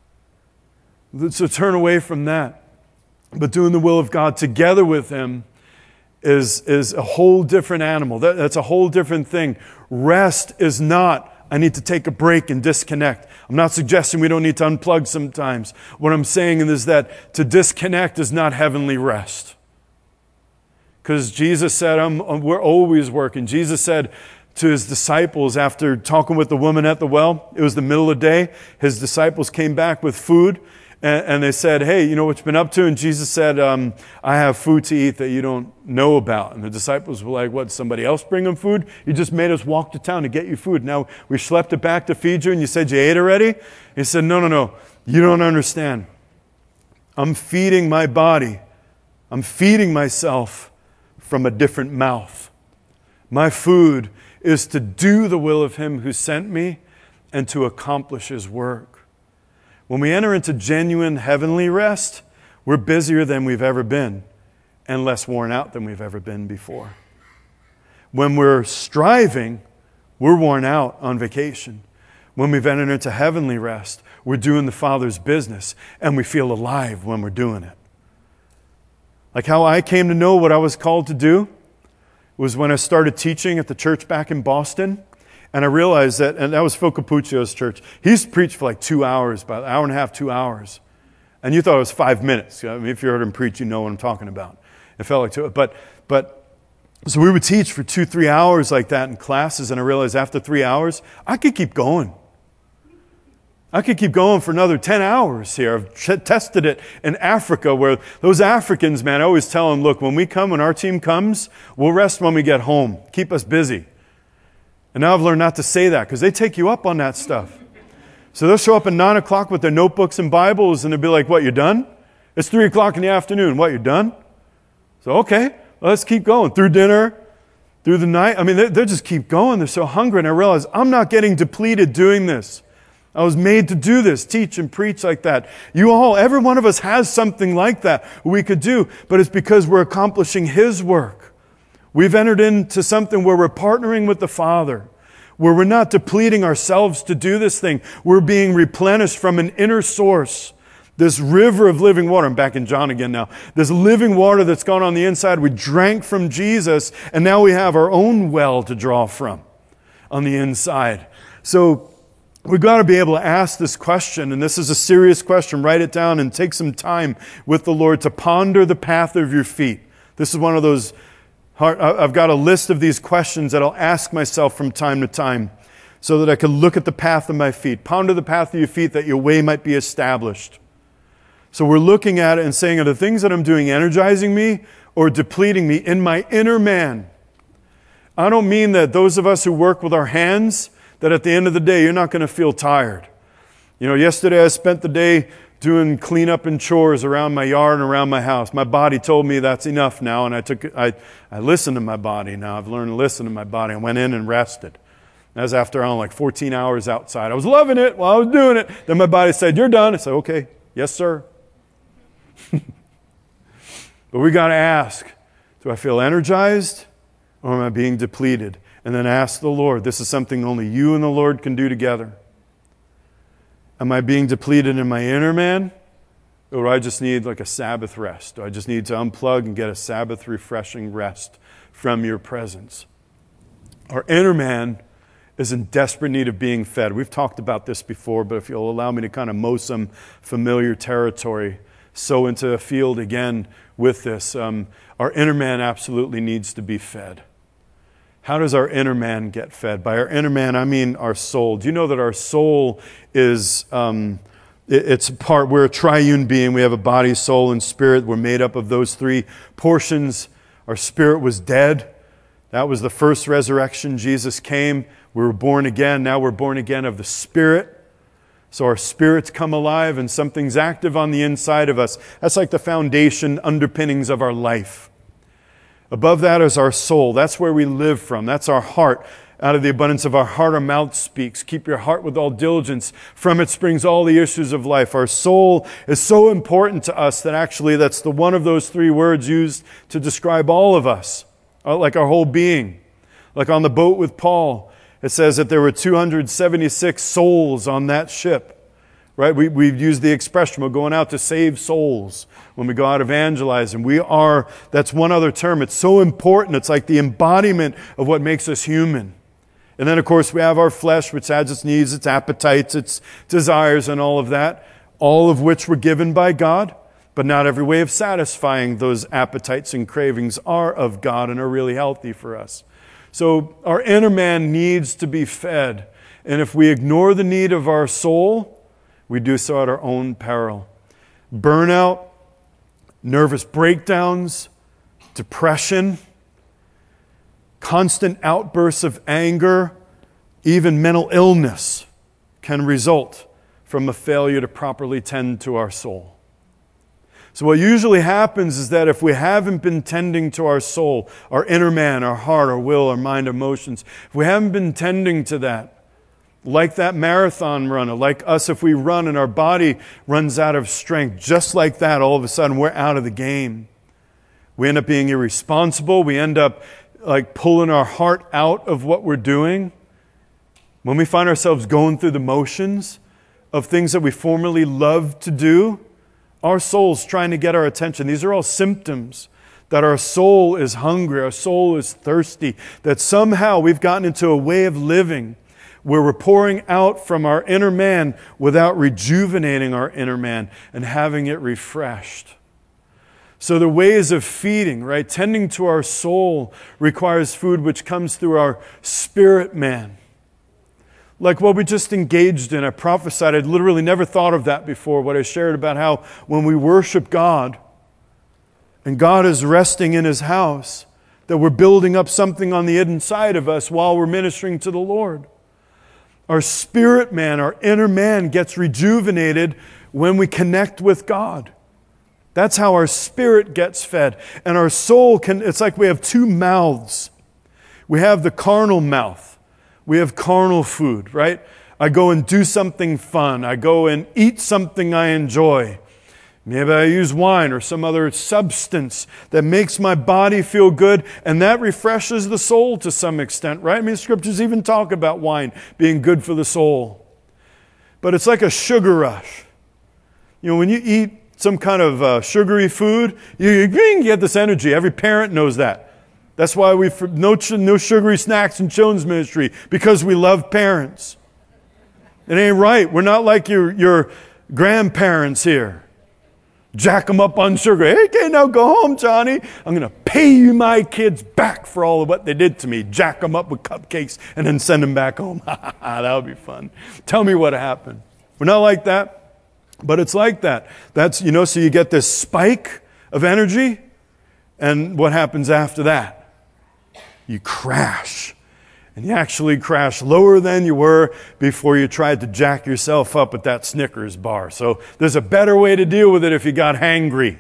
B: So turn away from that. But doing the will of God together with Him is a whole different animal. That's a whole different thing. Rest is not, I need to take a break and disconnect. I'm not suggesting we don't need to unplug sometimes. What I'm saying is that to disconnect is not heavenly rest. Because Jesus said, we're always working. Jesus said to His disciples after talking with the woman at the well, it was the middle of the day, His disciples came back with food, and they said, hey, you know what you've been up to? And Jesus said, I have food to eat that you don't know about. And the disciples were like, what, somebody else bring them food? You just made us walk to town to get you food. Now we schlepped it back to feed you, and you said you ate already? He said, no, you don't understand. I'm feeding my body. I'm feeding myself from a different mouth. My food is to do the will of Him who sent me and to accomplish His work. When we enter into genuine heavenly rest, we're busier than we've ever been and less worn out than we've ever been before. When we're striving, we're worn out on vacation. when we've entered into heavenly rest, we're doing the Father's business, and we feel alive when we're doing it. Like how I came to know what I was called to do was when I started teaching at the church back in Boston, and I realized that, and that was Phil Capuccio's church. He's preached for like 2 hours, about an hour and a half, 2 hours. And you thought it was 5 minutes. I mean, if you heard him preach, you know what I'm talking about. It felt like 2. So we would teach for 2-3 hours like that in classes, and I realized after 3 hours, I could keep going. I could keep going for another 10 hours here. I've tested it in Africa where those Africans, man, I always tell them, look, when our team comes, we'll rest when we get home. Keep us busy. And now I've learned not to say that because they take you up on that stuff. So they'll show up at 9 o'clock with their notebooks and Bibles, and they'll be like, what, you're done? It's 3 o'clock in the afternoon. What, you're done? So, okay, let's keep going. Through dinner, through the night. I mean, they just keep going. They're so hungry. And I realize I'm not getting depleted doing this. I was made to do this, teach and preach like that. Every one of us has something like that we could do, but it's because we're accomplishing His work. We've entered into something where we're partnering with the Father, where we're not depleting ourselves to do this thing. We're being replenished from an inner source. This river of living water. I'm back in John again now. This living water that's gone on the inside. We drank from Jesus, and now we have our own well to draw from on the inside. So we've got to be able to ask this question, and this is a serious question. Write it down and take some time with the Lord to ponder the path of your feet. This is one of those, I've got a list of these questions that I'll ask myself from time to time so that I can look at the path of my feet. Ponder the path of your feet that your way might be established. So we're looking at it and saying, are the things that I'm doing energizing me or depleting me in my inner man? I don't mean that those of us who work with our hands, that at the end of the day, you're not going to feel tired. Yesterday I spent the day doing cleanup and chores around my yard and around my house. My body told me that's enough now, and I listened to my body now. I've learned to listen to my body. I went in and rested. That was after 14 hours outside. I was loving it while I was doing it. Then my body said, you're done. I said, okay, yes, sir. But we got to ask, do I feel energized or am I being depleted? And then ask the Lord. This is something only you and the Lord can do together. Am I being depleted in my inner man? Or do I just need like a Sabbath rest? Do I just need to unplug and get a Sabbath refreshing rest from your presence? Our inner man is in desperate need of being fed. We've talked about this before, but if you'll allow me to kind of mow some familiar territory, sow into a field again with this, our inner man absolutely needs to be fed. How does our inner man get fed? By our inner man, I mean our soul. Do you know that our soul is, we're a triune being. We have a body, soul, and spirit. We're made up of those three portions. Our spirit was dead. That was the first resurrection. Jesus came. We were born again. Now we're born again of the Spirit. So our spirits come alive and something's active on the inside of us. That's like the foundation underpinnings of our life. Above that is our soul. That's where we live from. That's our heart. Out of the abundance of our heart, our mouth speaks. Keep your heart with all diligence. From it springs all the issues of life. Our soul is so important to us that actually that's the one of those three words used to describe all of us, like our whole being. Like on the boat with Paul, it says that there were 276 souls on that ship. Right? We've used the expression, we're going out to save souls when we go out evangelizing. That's one other term. It's so important. It's like the embodiment of what makes us human. And then, of course, we have our flesh, which has its needs, its appetites, its desires, and all of that, all of which were given by God. But not every way of satisfying those appetites and cravings are of God and are really healthy for us. So our inner man needs to be fed. And if we ignore the need of our soul, we do so at our own peril. Burnout, nervous breakdowns, depression, constant outbursts of anger, even mental illness can result from a failure to properly tend to our soul. So what usually happens is that if we haven't been tending to our soul, our inner man, our heart, our will, our mind, emotions, if we haven't been tending to that, like that marathon runner, like us if we run and our body runs out of strength, just like that, all of a sudden we're out of the game. We end up being irresponsible. We end up like pulling our heart out of what we're doing. When we find ourselves going through the motions of things that we formerly loved to do, our soul's trying to get our attention. These are all symptoms that our soul is hungry, our soul is thirsty, that somehow we've gotten into a way of living where we're pouring out from our inner man without rejuvenating our inner man and having it refreshed. So the ways of feeding, right, tending to our soul requires food which comes through our spirit man. Like what we just engaged in, I prophesied, I'd literally never thought of that before, what I shared about how when we worship God, and God is resting in His house, that we're building up something on the inside of us while we're ministering to the Lord. Our spirit man, our inner man gets rejuvenated when we connect with God. That's how our spirit gets fed. And our soul it's like we have two mouths. We have the carnal mouth. We have carnal food, right? I go and do something fun. I go and eat something I enjoy. Maybe I use wine or some other substance that makes my body feel good, and that refreshes the soul to some extent, right? I mean, scriptures even talk about wine being good for the soul. But it's like a sugar rush. You know, when you eat some kind of sugary food, you get this energy. Every parent knows that. That's why no sugary snacks in children's ministry, because we love parents. It ain't right. We're not like your grandparents here. Jack them up on sugar. Hey, okay, now go home, Johnny. I'm going to pay you my kids back for all of what they did to me. Jack them up with cupcakes and then send them back home. That would be fun. Tell me what happened. We're not like that, but it's like that. That's, so you get this spike of energy, and what happens after that? You crash. And you actually crash lower than you were before you tried to jack yourself up with that Snickers bar. So there's a better way to deal with it if you got hangry.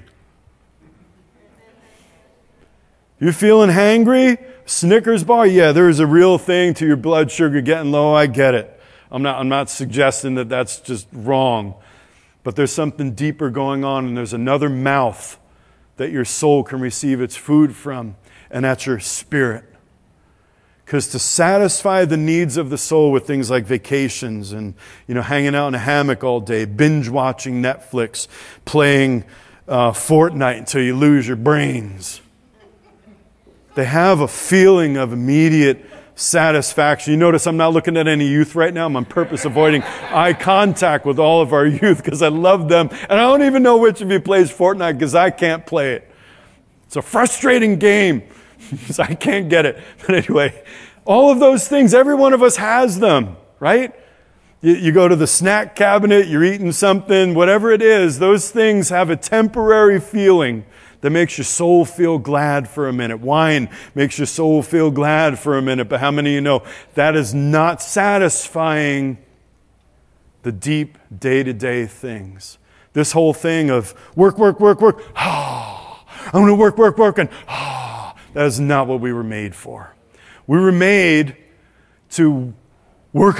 B: You feeling hangry? Snickers bar? Yeah, there's a real thing to your blood sugar getting low. I get it. I'm not suggesting that that's just wrong. But there's something deeper going on, and there's another mouth that your soul can receive its food from, and that's your spirit. Because to satisfy the needs of the soul with things like vacations and, hanging out in a hammock all day, binge watching Netflix, playing Fortnite until you lose your brains. They have a feeling of immediate satisfaction. You notice I'm not looking at any youth right now. I'm on purpose avoiding eye contact with all of our youth because I love them. And I don't even know which of you plays Fortnite because I can't play it. It's a frustrating game. Because I can't get it. But anyway, all of those things, every one of us has them, right? You go to the snack cabinet, you're eating something, whatever it is, those things have a temporary feeling that makes your soul feel glad for a minute. Wine makes your soul feel glad for a minute, but how many of you know that is not satisfying the deep day-to-day things? This whole thing of work, I'm going to work, and that is not what we were made for. We were made to work.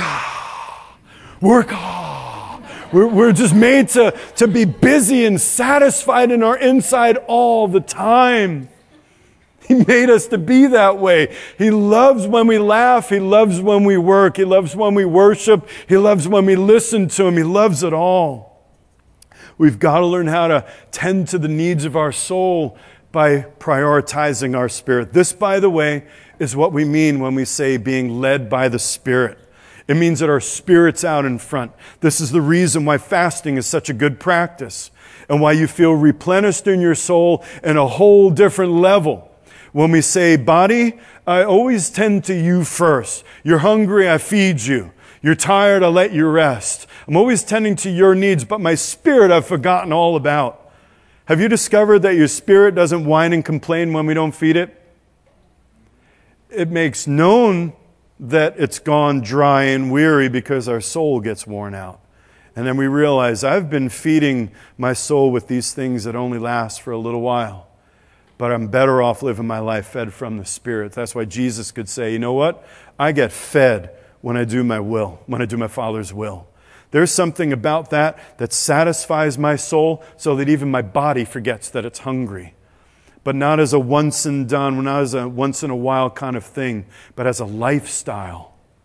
B: We're just made to be busy and satisfied in our inside all the time. He made us to be that way. He loves when we laugh. He loves when we work. He loves when we worship. He loves when we listen to Him. He loves it all. We've got to learn how to tend to the needs of our soul by prioritizing our spirit. This, by the way, is what we mean when we say being led by the Spirit. It means that our spirit's out in front. This is the reason why fasting is such a good practice and why you feel replenished in your soul in a whole different level. When we say body, I always tend to you first. You're hungry, I feed you. You're tired, I let you rest. I'm always tending to your needs, but my spirit I've forgotten all about. Have you discovered that your spirit doesn't whine and complain when we don't feed it? It makes known that it's gone dry and weary because our soul gets worn out. And then we realize, I've been feeding my soul with these things that only last for a little while. But I'm better off living my life fed from the Spirit. That's why Jesus could say, you know what? I get fed when I do my will, when I do my Father's will. There's something about that satisfies my soul so that even my body forgets that it's hungry. But not as a once and done, not as a once in a while kind of thing, but as a lifestyle.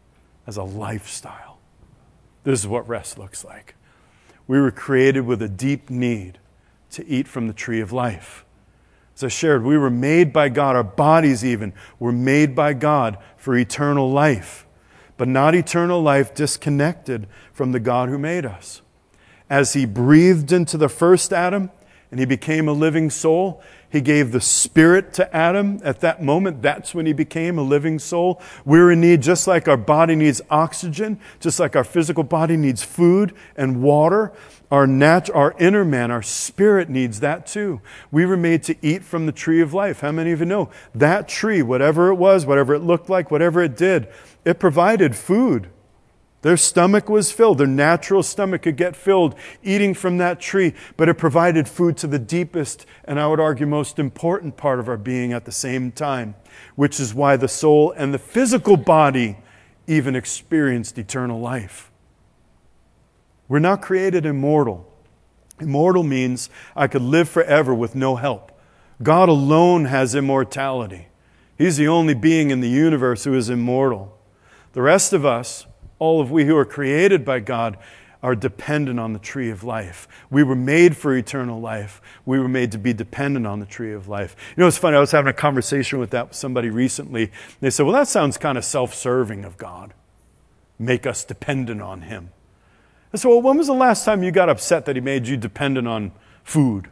B: as a lifestyle. This is what rest looks like. We were created with a deep need to eat from the tree of life. As I shared, we were made by God, our bodies even were made by God for eternal life, but not eternal life disconnected from the God who made us. As He breathed into the first Adam and he became a living soul, He gave the Spirit to Adam at that moment. That's when he became a living soul. We're in need, just like our body needs oxygen, just like our physical body needs food and water. Our inner man, our spirit needs that too. We were made to eat from the tree of life. How many of you know that tree, whatever it was, whatever it looked like, whatever it did, it provided food. Their stomach was filled. Their natural stomach could get filled eating from that tree, but it provided food to the deepest and I would argue most important part of our being at the same time, which is why the soul and the physical body even experienced eternal life. We're not created immortal. Immortal means I could live forever with no help. God alone has immortality. He's the only being in the universe who is immortal. The rest of us, all of we who are created by God, are dependent on the tree of life. We were made for eternal life. We were made to be dependent on the tree of life. You know, it's funny, I was having a conversation with somebody recently. They said, well, that sounds kind of self-serving of God. Make us dependent on Him. I said, well, when was the last time you got upset that He made you dependent on food?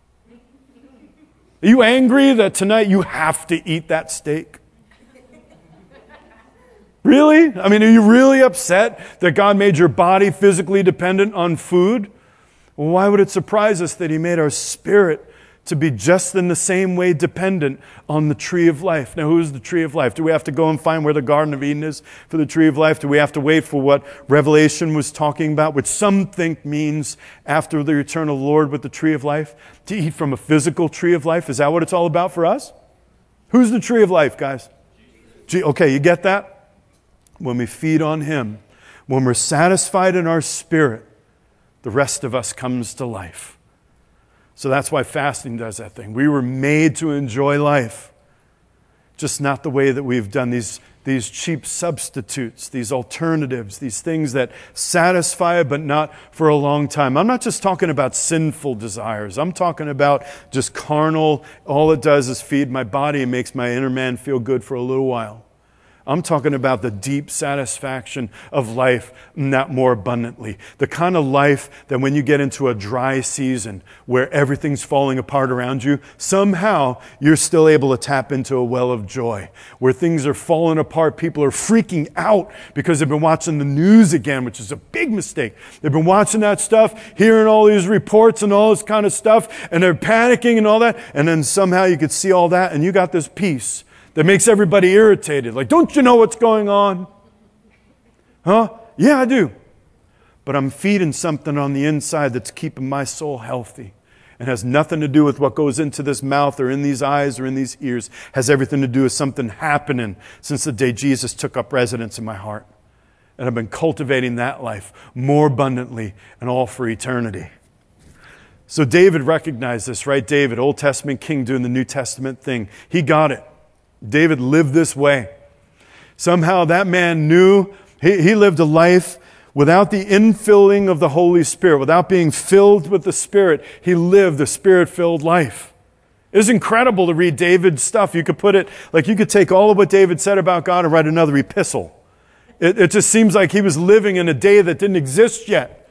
B: Are you angry that tonight you have to eat that steak? Really? I mean, are you really upset that God made your body physically dependent on food? Well, why would it surprise us that He made our spirit to be just in the same way dependent on the tree of life? Now, who is the tree of life? Do we have to go and find where the Garden of Eden is for the tree of life? Do we have to wait for what Revelation was talking about, which some think means after the eternal Lord with the tree of life, to eat from a physical tree of life? Is that what it's all about for us? Who's the tree of life, guys? Okay, you get that? When we feed on Him, when we're satisfied in our spirit, the rest of us comes to life. So that's why fasting does that thing. We were made to enjoy life, just not the way that we've done these cheap substitutes, these alternatives, these things that satisfy but not for a long time. I'm not just talking about sinful desires. I'm talking about just carnal. All it does is feed my body and makes my inner man feel good for a little while. I'm talking about the deep satisfaction of life, not more abundantly. The kind of life that when you get into a dry season where everything's falling apart around you, somehow you're still able to tap into a well of joy. Where things are falling apart, people are freaking out because they've been watching the news again, which is a big mistake. They've been watching that stuff, hearing all these reports and all this kind of stuff, and they're panicking and all that, and then somehow you could see all that, and you got this peace that makes everybody irritated. Like, don't you know what's going on? Huh? Yeah, I do. But I'm feeding something on the inside that's keeping my soul healthy. And has nothing to do with what goes into this mouth or in these eyes or in these ears. Has everything to do with something happening since the day Jesus took up residence in my heart. And I've been cultivating that life more abundantly and all for eternity. So David recognized this, right? David, Old Testament king doing the New Testament thing. He got it. David lived this way. Somehow that man knew he lived a life without the infilling of the Holy Spirit, without being filled with the Spirit. He lived a Spirit-filled life. It was incredible to read David's stuff. You could put it, like you could take all of what David said about God and write another epistle. It just seems like he was living in a day that didn't exist yet.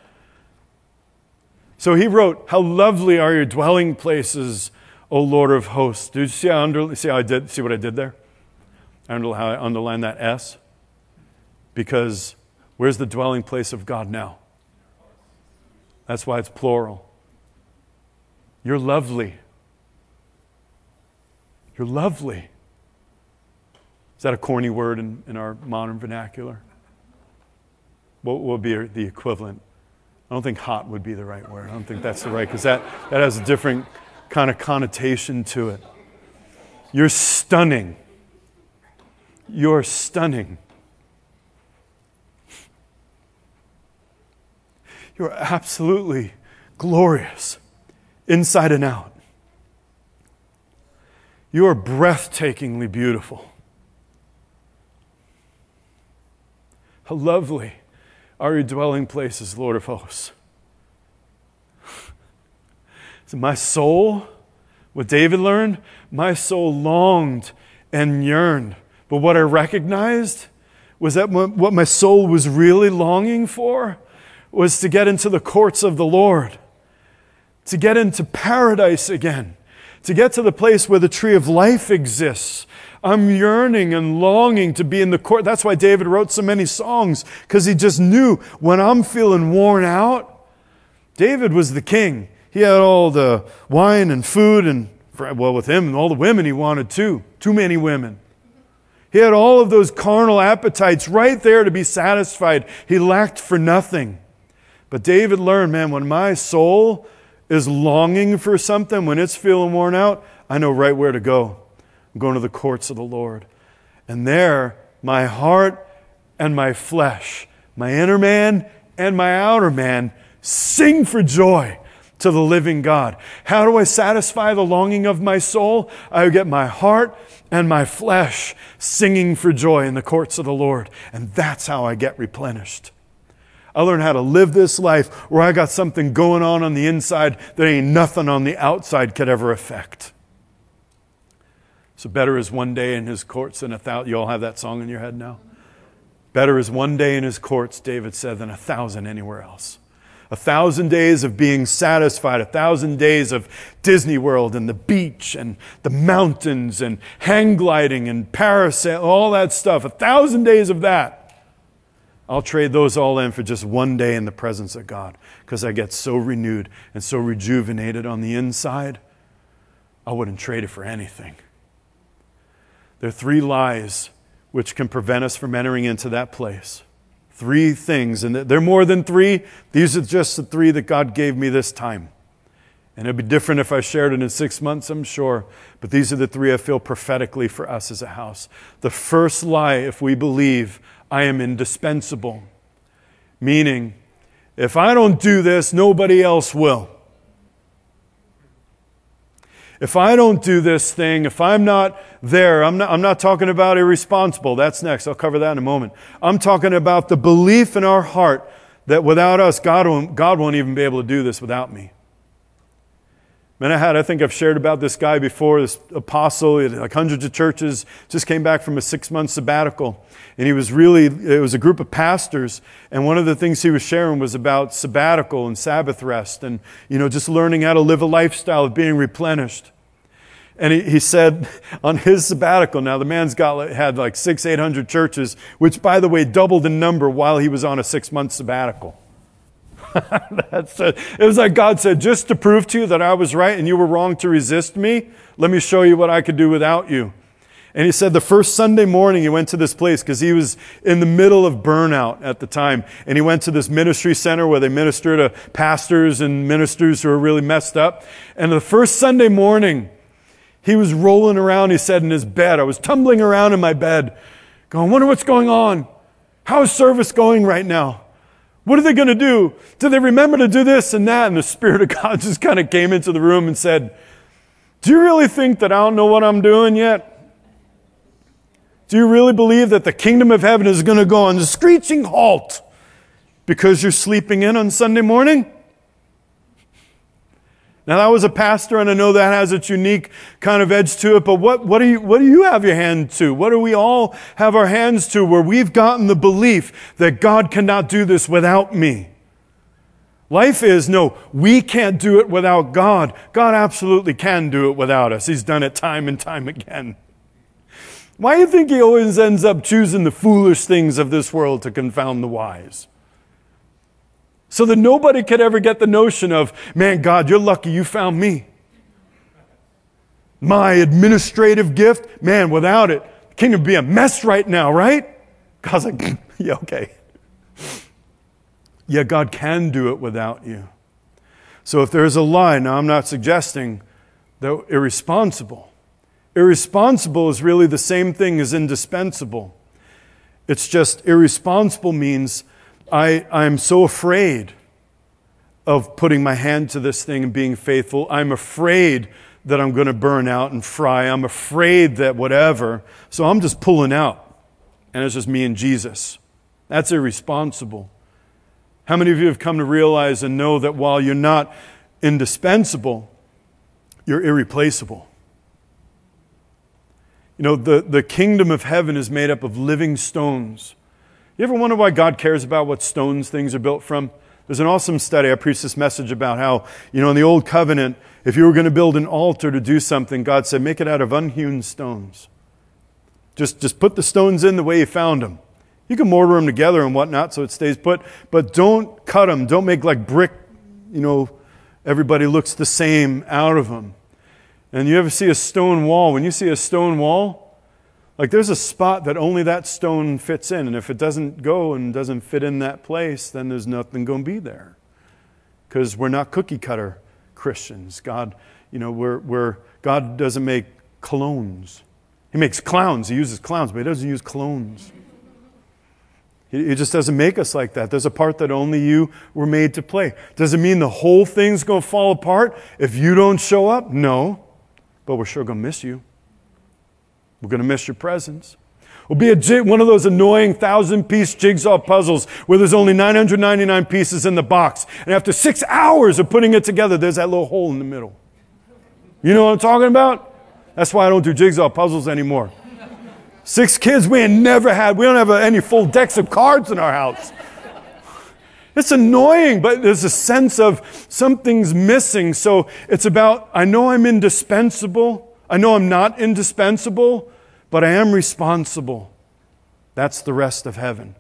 B: So he wrote, "How lovely are your dwelling places, O Lord of hosts." Did you see how I did? See what I did there? How I underlined that S? Because where's the dwelling place of God now? That's why it's plural. You're lovely. You're lovely. Is that a corny word in our modern vernacular? What would be the equivalent? I don't think hot would be the right word. I don't think that's the right, because that has a different kind of connotation to it. You're stunning. You're stunning. You're absolutely glorious, inside and out. You are breathtakingly beautiful. How lovely are your dwelling places, Lord of hosts. So my soul, what David learned, my soul longed and yearned. But what I recognized was that what my soul was really longing for was to get into the courts of the Lord, to get into paradise again, to get to the place where the tree of life exists. I'm yearning and longing to be in the court. That's why David wrote so many songs, because he just knew when I'm feeling worn out. David was the king. He had all the wine and food, and well, with him, and all the women he wanted too. Too many women. He had all of those carnal appetites right there to be satisfied. He lacked for nothing. But David learned, man, when my soul is longing for something, when it's feeling worn out, I know right where to go. I'm going to the courts of the Lord. And there, my heart and my flesh, my inner man and my outer man, sing for joy to the living God. How do I satisfy the longing of my soul? I get my heart and my flesh singing for joy in the courts of the Lord. And that's how I get replenished. I learned how to live this life where I got something going on the inside that ain't nothing on the outside could ever affect. So better is one day in his courts than 1,000. You all have that song in your head now? Better is one day in his courts, David said, than 1,000 anywhere else. 1,000 days of being satisfied, 1,000 days of Disney World and the beach and the mountains and hang gliding and parasail, all that stuff. 1,000 days of that. I'll trade those all in for just one day in the presence of God, because I get so renewed and so rejuvenated on the inside. I wouldn't trade it for anything. There are 3 lies which can prevent us from entering into that place. 3 things, and they're more than 3. These are just the 3 that God gave me this time. And it'd be different if I shared it in 6 months, I'm sure. But these are the 3 I feel prophetically for us as a house. The first lie, if we believe I am indispensable, meaning if I don't do this, nobody else will. If I don't do this thing, if I'm not there, I'm not talking about irresponsible. That's next. I'll cover that in a moment. I'm talking about the belief in our heart that without us, God won't even be able to do this without me. Man, I think I've shared about this guy before, this apostle, like hundreds of churches, just came back from a 6-month sabbatical. And it was a group of pastors, and one of the things he was sharing was about sabbatical and Sabbath rest and, just learning how to live a lifestyle of being replenished. And he said on his sabbatical, now the man's had like 600-800 churches, which by the way doubled in number while he was on a 6-month sabbatical. It was like God said, just to prove to you that I was right and you were wrong to resist me, let me show you what I could do without you. And he said the first Sunday morning he went to this place because he was in the middle of burnout at the time. And he went to this ministry center where they minister to pastors and ministers who are really messed up. And the first Sunday morning, he was rolling around, he said, in his bed. I was tumbling around in my bed, going, I wonder what's going on. How is service going right now? What are they going to do? Do they remember to do this and that? And the Spirit of God just kind of came into the room and said, do you really think that I don't know what I'm doing yet? Do you really believe that the kingdom of heaven is going to go on a screeching halt because you're sleeping in on Sunday morning? Now that was a pastor, and I know that has its unique kind of edge to it, but what do you have your hand to? What do we all have our hands to where we've gotten the belief that God cannot do this without me? Life is, no, we can't do it without God. God absolutely can do it without us. He's done it time and time again. Why do you think he always ends up choosing the foolish things of this world to confound the wise? So that nobody could ever get the notion of, man, God, you're lucky you found me. My administrative gift, man, without it, the kingdom would be a mess right now, right? God's like, yeah, okay. Yeah, God can do it without you. So if there's a lie, now I'm not suggesting that irresponsible. Irresponsible is really the same thing as indispensable. It's just irresponsible means I'm so afraid of putting my hand to this thing and being faithful. I'm afraid that I'm going to burn out and fry. I'm afraid that whatever. So I'm just pulling out. And it's just me and Jesus. That's irresponsible. How many of you have come to realize and know that while you're not indispensable, you're irreplaceable? You know, the kingdom of heaven is made up of living stones. You ever wonder why God cares about what stones things are built from? There's an awesome study. I preached this message about how, you know, in the Old Covenant, if you were going to build an altar to do something, God said, make it out of unhewn stones. Just put the stones in the way you found them. You can mortar them together and whatnot so it stays put, but don't cut them. Don't make like brick, you know, everybody looks the same out of them. And you ever see a stone wall? When you see a stone wall, like there's a spot that only that stone fits in. And if it doesn't go and doesn't fit in that place, then there's nothing going to be there. Because we're not cookie cutter Christians. God, you know, God doesn't make clones. He makes clowns. He uses clowns, but He doesn't use clones. He just doesn't make us like that. There's a part that only you were made to play. Does it mean the whole thing's going to fall apart if you don't show up? No. But we're sure going to miss you. We're going to miss your presence. We'll be one of those annoying 1,000-piece jigsaw puzzles where there's only 999 pieces in the box. And after 6 hours of putting it together, there's that little hole in the middle. You know what I'm talking about? That's why I don't do jigsaw puzzles anymore. 6 kids, we don't have any full decks of cards in our house. It's annoying, but there's a sense of something's missing. So it's about, I know I'm indispensable. I know I'm not indispensable, but I am responsible. That's the rest of heaven.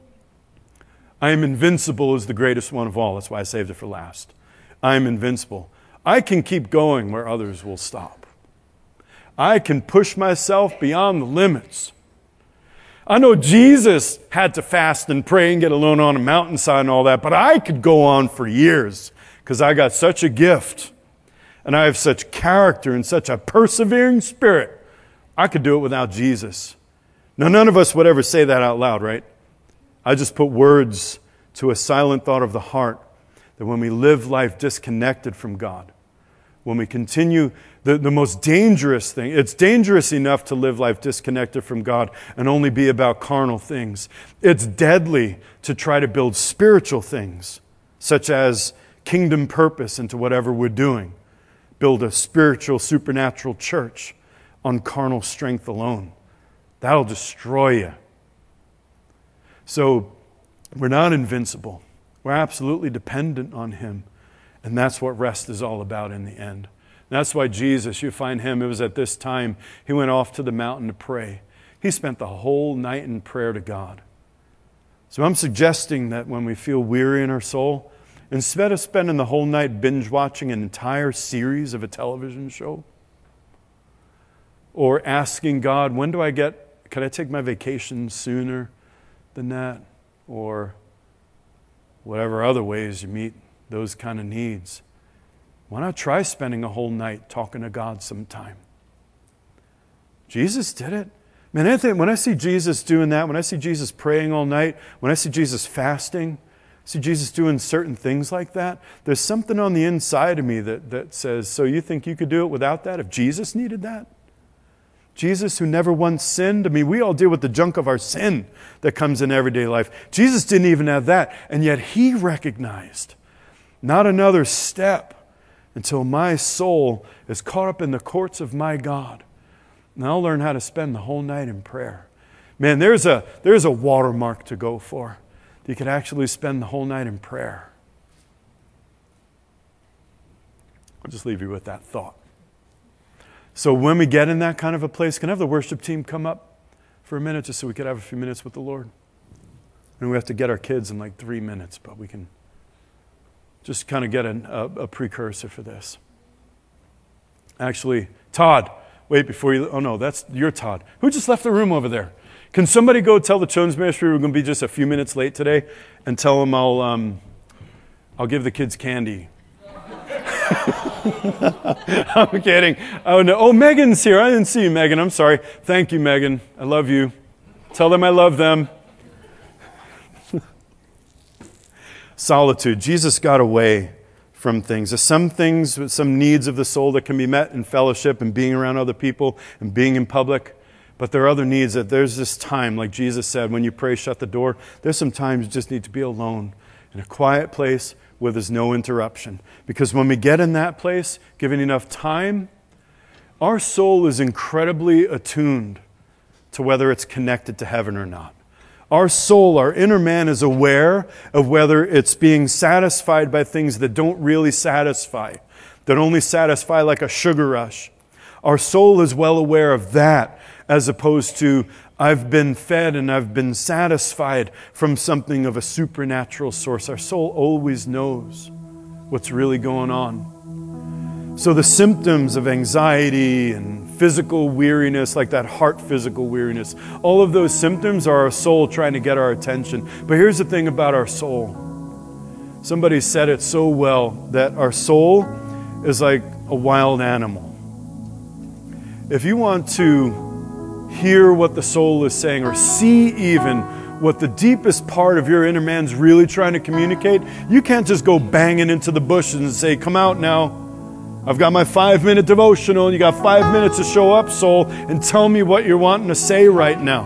B: I am invincible is the greatest one of all. That's why I saved it for last. I am invincible. I can keep going where others will stop. I can push myself beyond the limits. I know Jesus had to fast and pray and get alone on a mountainside and all that, but I could go on for years because I got such a gift and I have such character and such a persevering spirit. I could do it without Jesus. Now, none of us would ever say that out loud, right? I just put words to a silent thought of the heart that when we live life disconnected from God, when we continue, the most dangerous thing, it's dangerous enough to live life disconnected from God and only be about carnal things. It's deadly to try to build spiritual things, such as kingdom purpose into whatever we're doing. Build a spiritual, supernatural church on carnal strength alone. That'll destroy you. So we're not invincible. We're absolutely dependent on Him. And that's what rest is all about in the end. And that's why Jesus, you find Him, it was at this time, He went off to the mountain to pray. He spent the whole night in prayer to God. So I'm suggesting that when we feel weary in our soul, instead of spending the whole night binge watching an entire series of a television show, or asking God, can I take my vacation sooner than that? Or whatever other ways you meet those kind of needs. Why not try spending a whole night talking to God sometime? Jesus did it. Man, when I see Jesus doing that, when I see Jesus praying all night, when I see Jesus fasting, see Jesus doing certain things like that, there's something on the inside of me that says, so you think you could do it without that if Jesus needed that? Jesus, who never once sinned. I mean, we all deal with the junk of our sin that comes in everyday life. Jesus didn't even have that, and yet He recognized not another step until my soul is caught up in the courts of my God. And I'll learn how to spend the whole night in prayer. Man, there's a watermark to go for. You could actually spend the whole night in prayer. I'll just leave you with that thought. So when we get in that kind of a place, can I have the worship team come up for a minute just so we could have a few minutes with the Lord? And we have to get our kids in like 3 minutes, but we can just kind of get a precursor for this. Actually, Todd, wait before you... Oh, no, you're Todd. Who just left the room over there? Can somebody go tell the children's ministry we're going to be just a few minutes late today and tell them I'll give the kids candy? I'm kidding. Oh, no. Oh, Megan's here. I didn't see you, Megan. I'm sorry. Thank you, Megan. I love you. Tell them I love them. Solitude. Jesus got away from things. There's some things, some needs of the soul that can be met in fellowship and being around other people and being in public. But there are other needs that there's this time, like Jesus said, when you pray, shut the door. There's some times you just need to be alone in a quiet place where there's no interruption. Because when we get in that place, given enough time, our soul is incredibly attuned to whether it's connected to heaven or not. Our soul, our inner man, is aware of whether it's being satisfied by things that don't really satisfy, that only satisfy like a sugar rush. Our soul is well aware of that, as opposed to, I've been fed and I've been satisfied from something of a supernatural source. Our soul always knows what's really going on. So the symptoms of anxiety and physical weariness, like that heart physical weariness, all of those symptoms are our soul trying to get our attention. But here's the thing about our soul. Somebody said it so well, that our soul is like a wild animal. If you want to hear what the soul is saying, or see even what the deepest part of your inner man's really trying to communicate, you can't just go banging into the bushes and say, come out now. I've got my 5-minute devotional. You got 5 minutes to show up, soul, and tell me what you're wanting to say right now.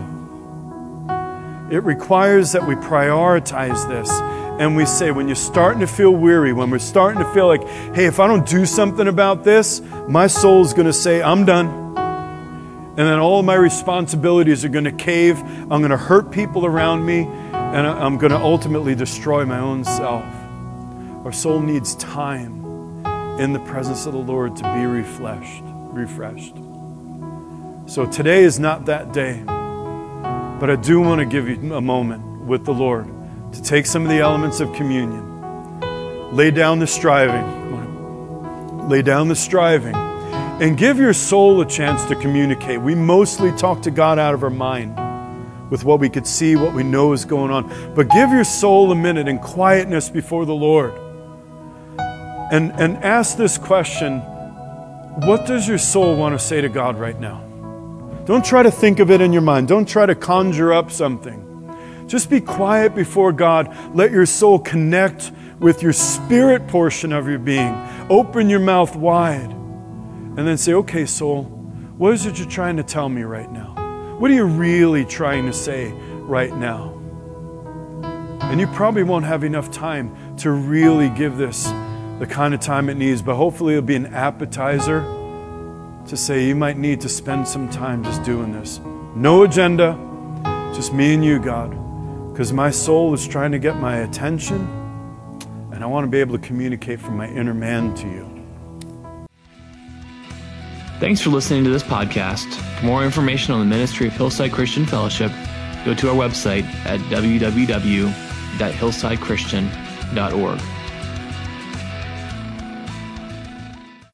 B: It requires that we prioritize this. And we say, when you're starting to feel weary, when we're starting to feel like, hey, if I don't do something about this, my soul's going to say, I'm done. And then all of my responsibilities are going to cave. I'm going to hurt people around me. And I'm going to ultimately destroy my own self. Our soul needs time in the presence of the Lord to be refreshed. So today is not that day. But I do want to give you a moment with the Lord to take some of the elements of communion. Lay down the striving. Lay down the striving. And give your soul a chance to communicate. We mostly talk to God out of our mind with what we could see, what we know is going on. But give your soul a minute in quietness before the Lord. And ask this question, what does your soul want to say to God right now? Don't try to think of it in your mind. Don't try to conjure up something. Just be quiet before God. Let your soul connect with your spirit portion of your being. Open your mouth wide. And then say, okay, soul, what is it you're trying to tell me right now? What are you really trying to say right now? And you probably won't have enough time to really give this the kind of time it needs, but hopefully it'll be an appetizer to say you might need to spend some time just doing this. No agenda, just me and you, God, because my soul is trying to get my attention, and I want to be able to communicate from my inner man to you.
A: Thanks for listening to this podcast. For more information on the ministry of Hillside Christian Fellowship, go to our website at www.hillsidechristian.org.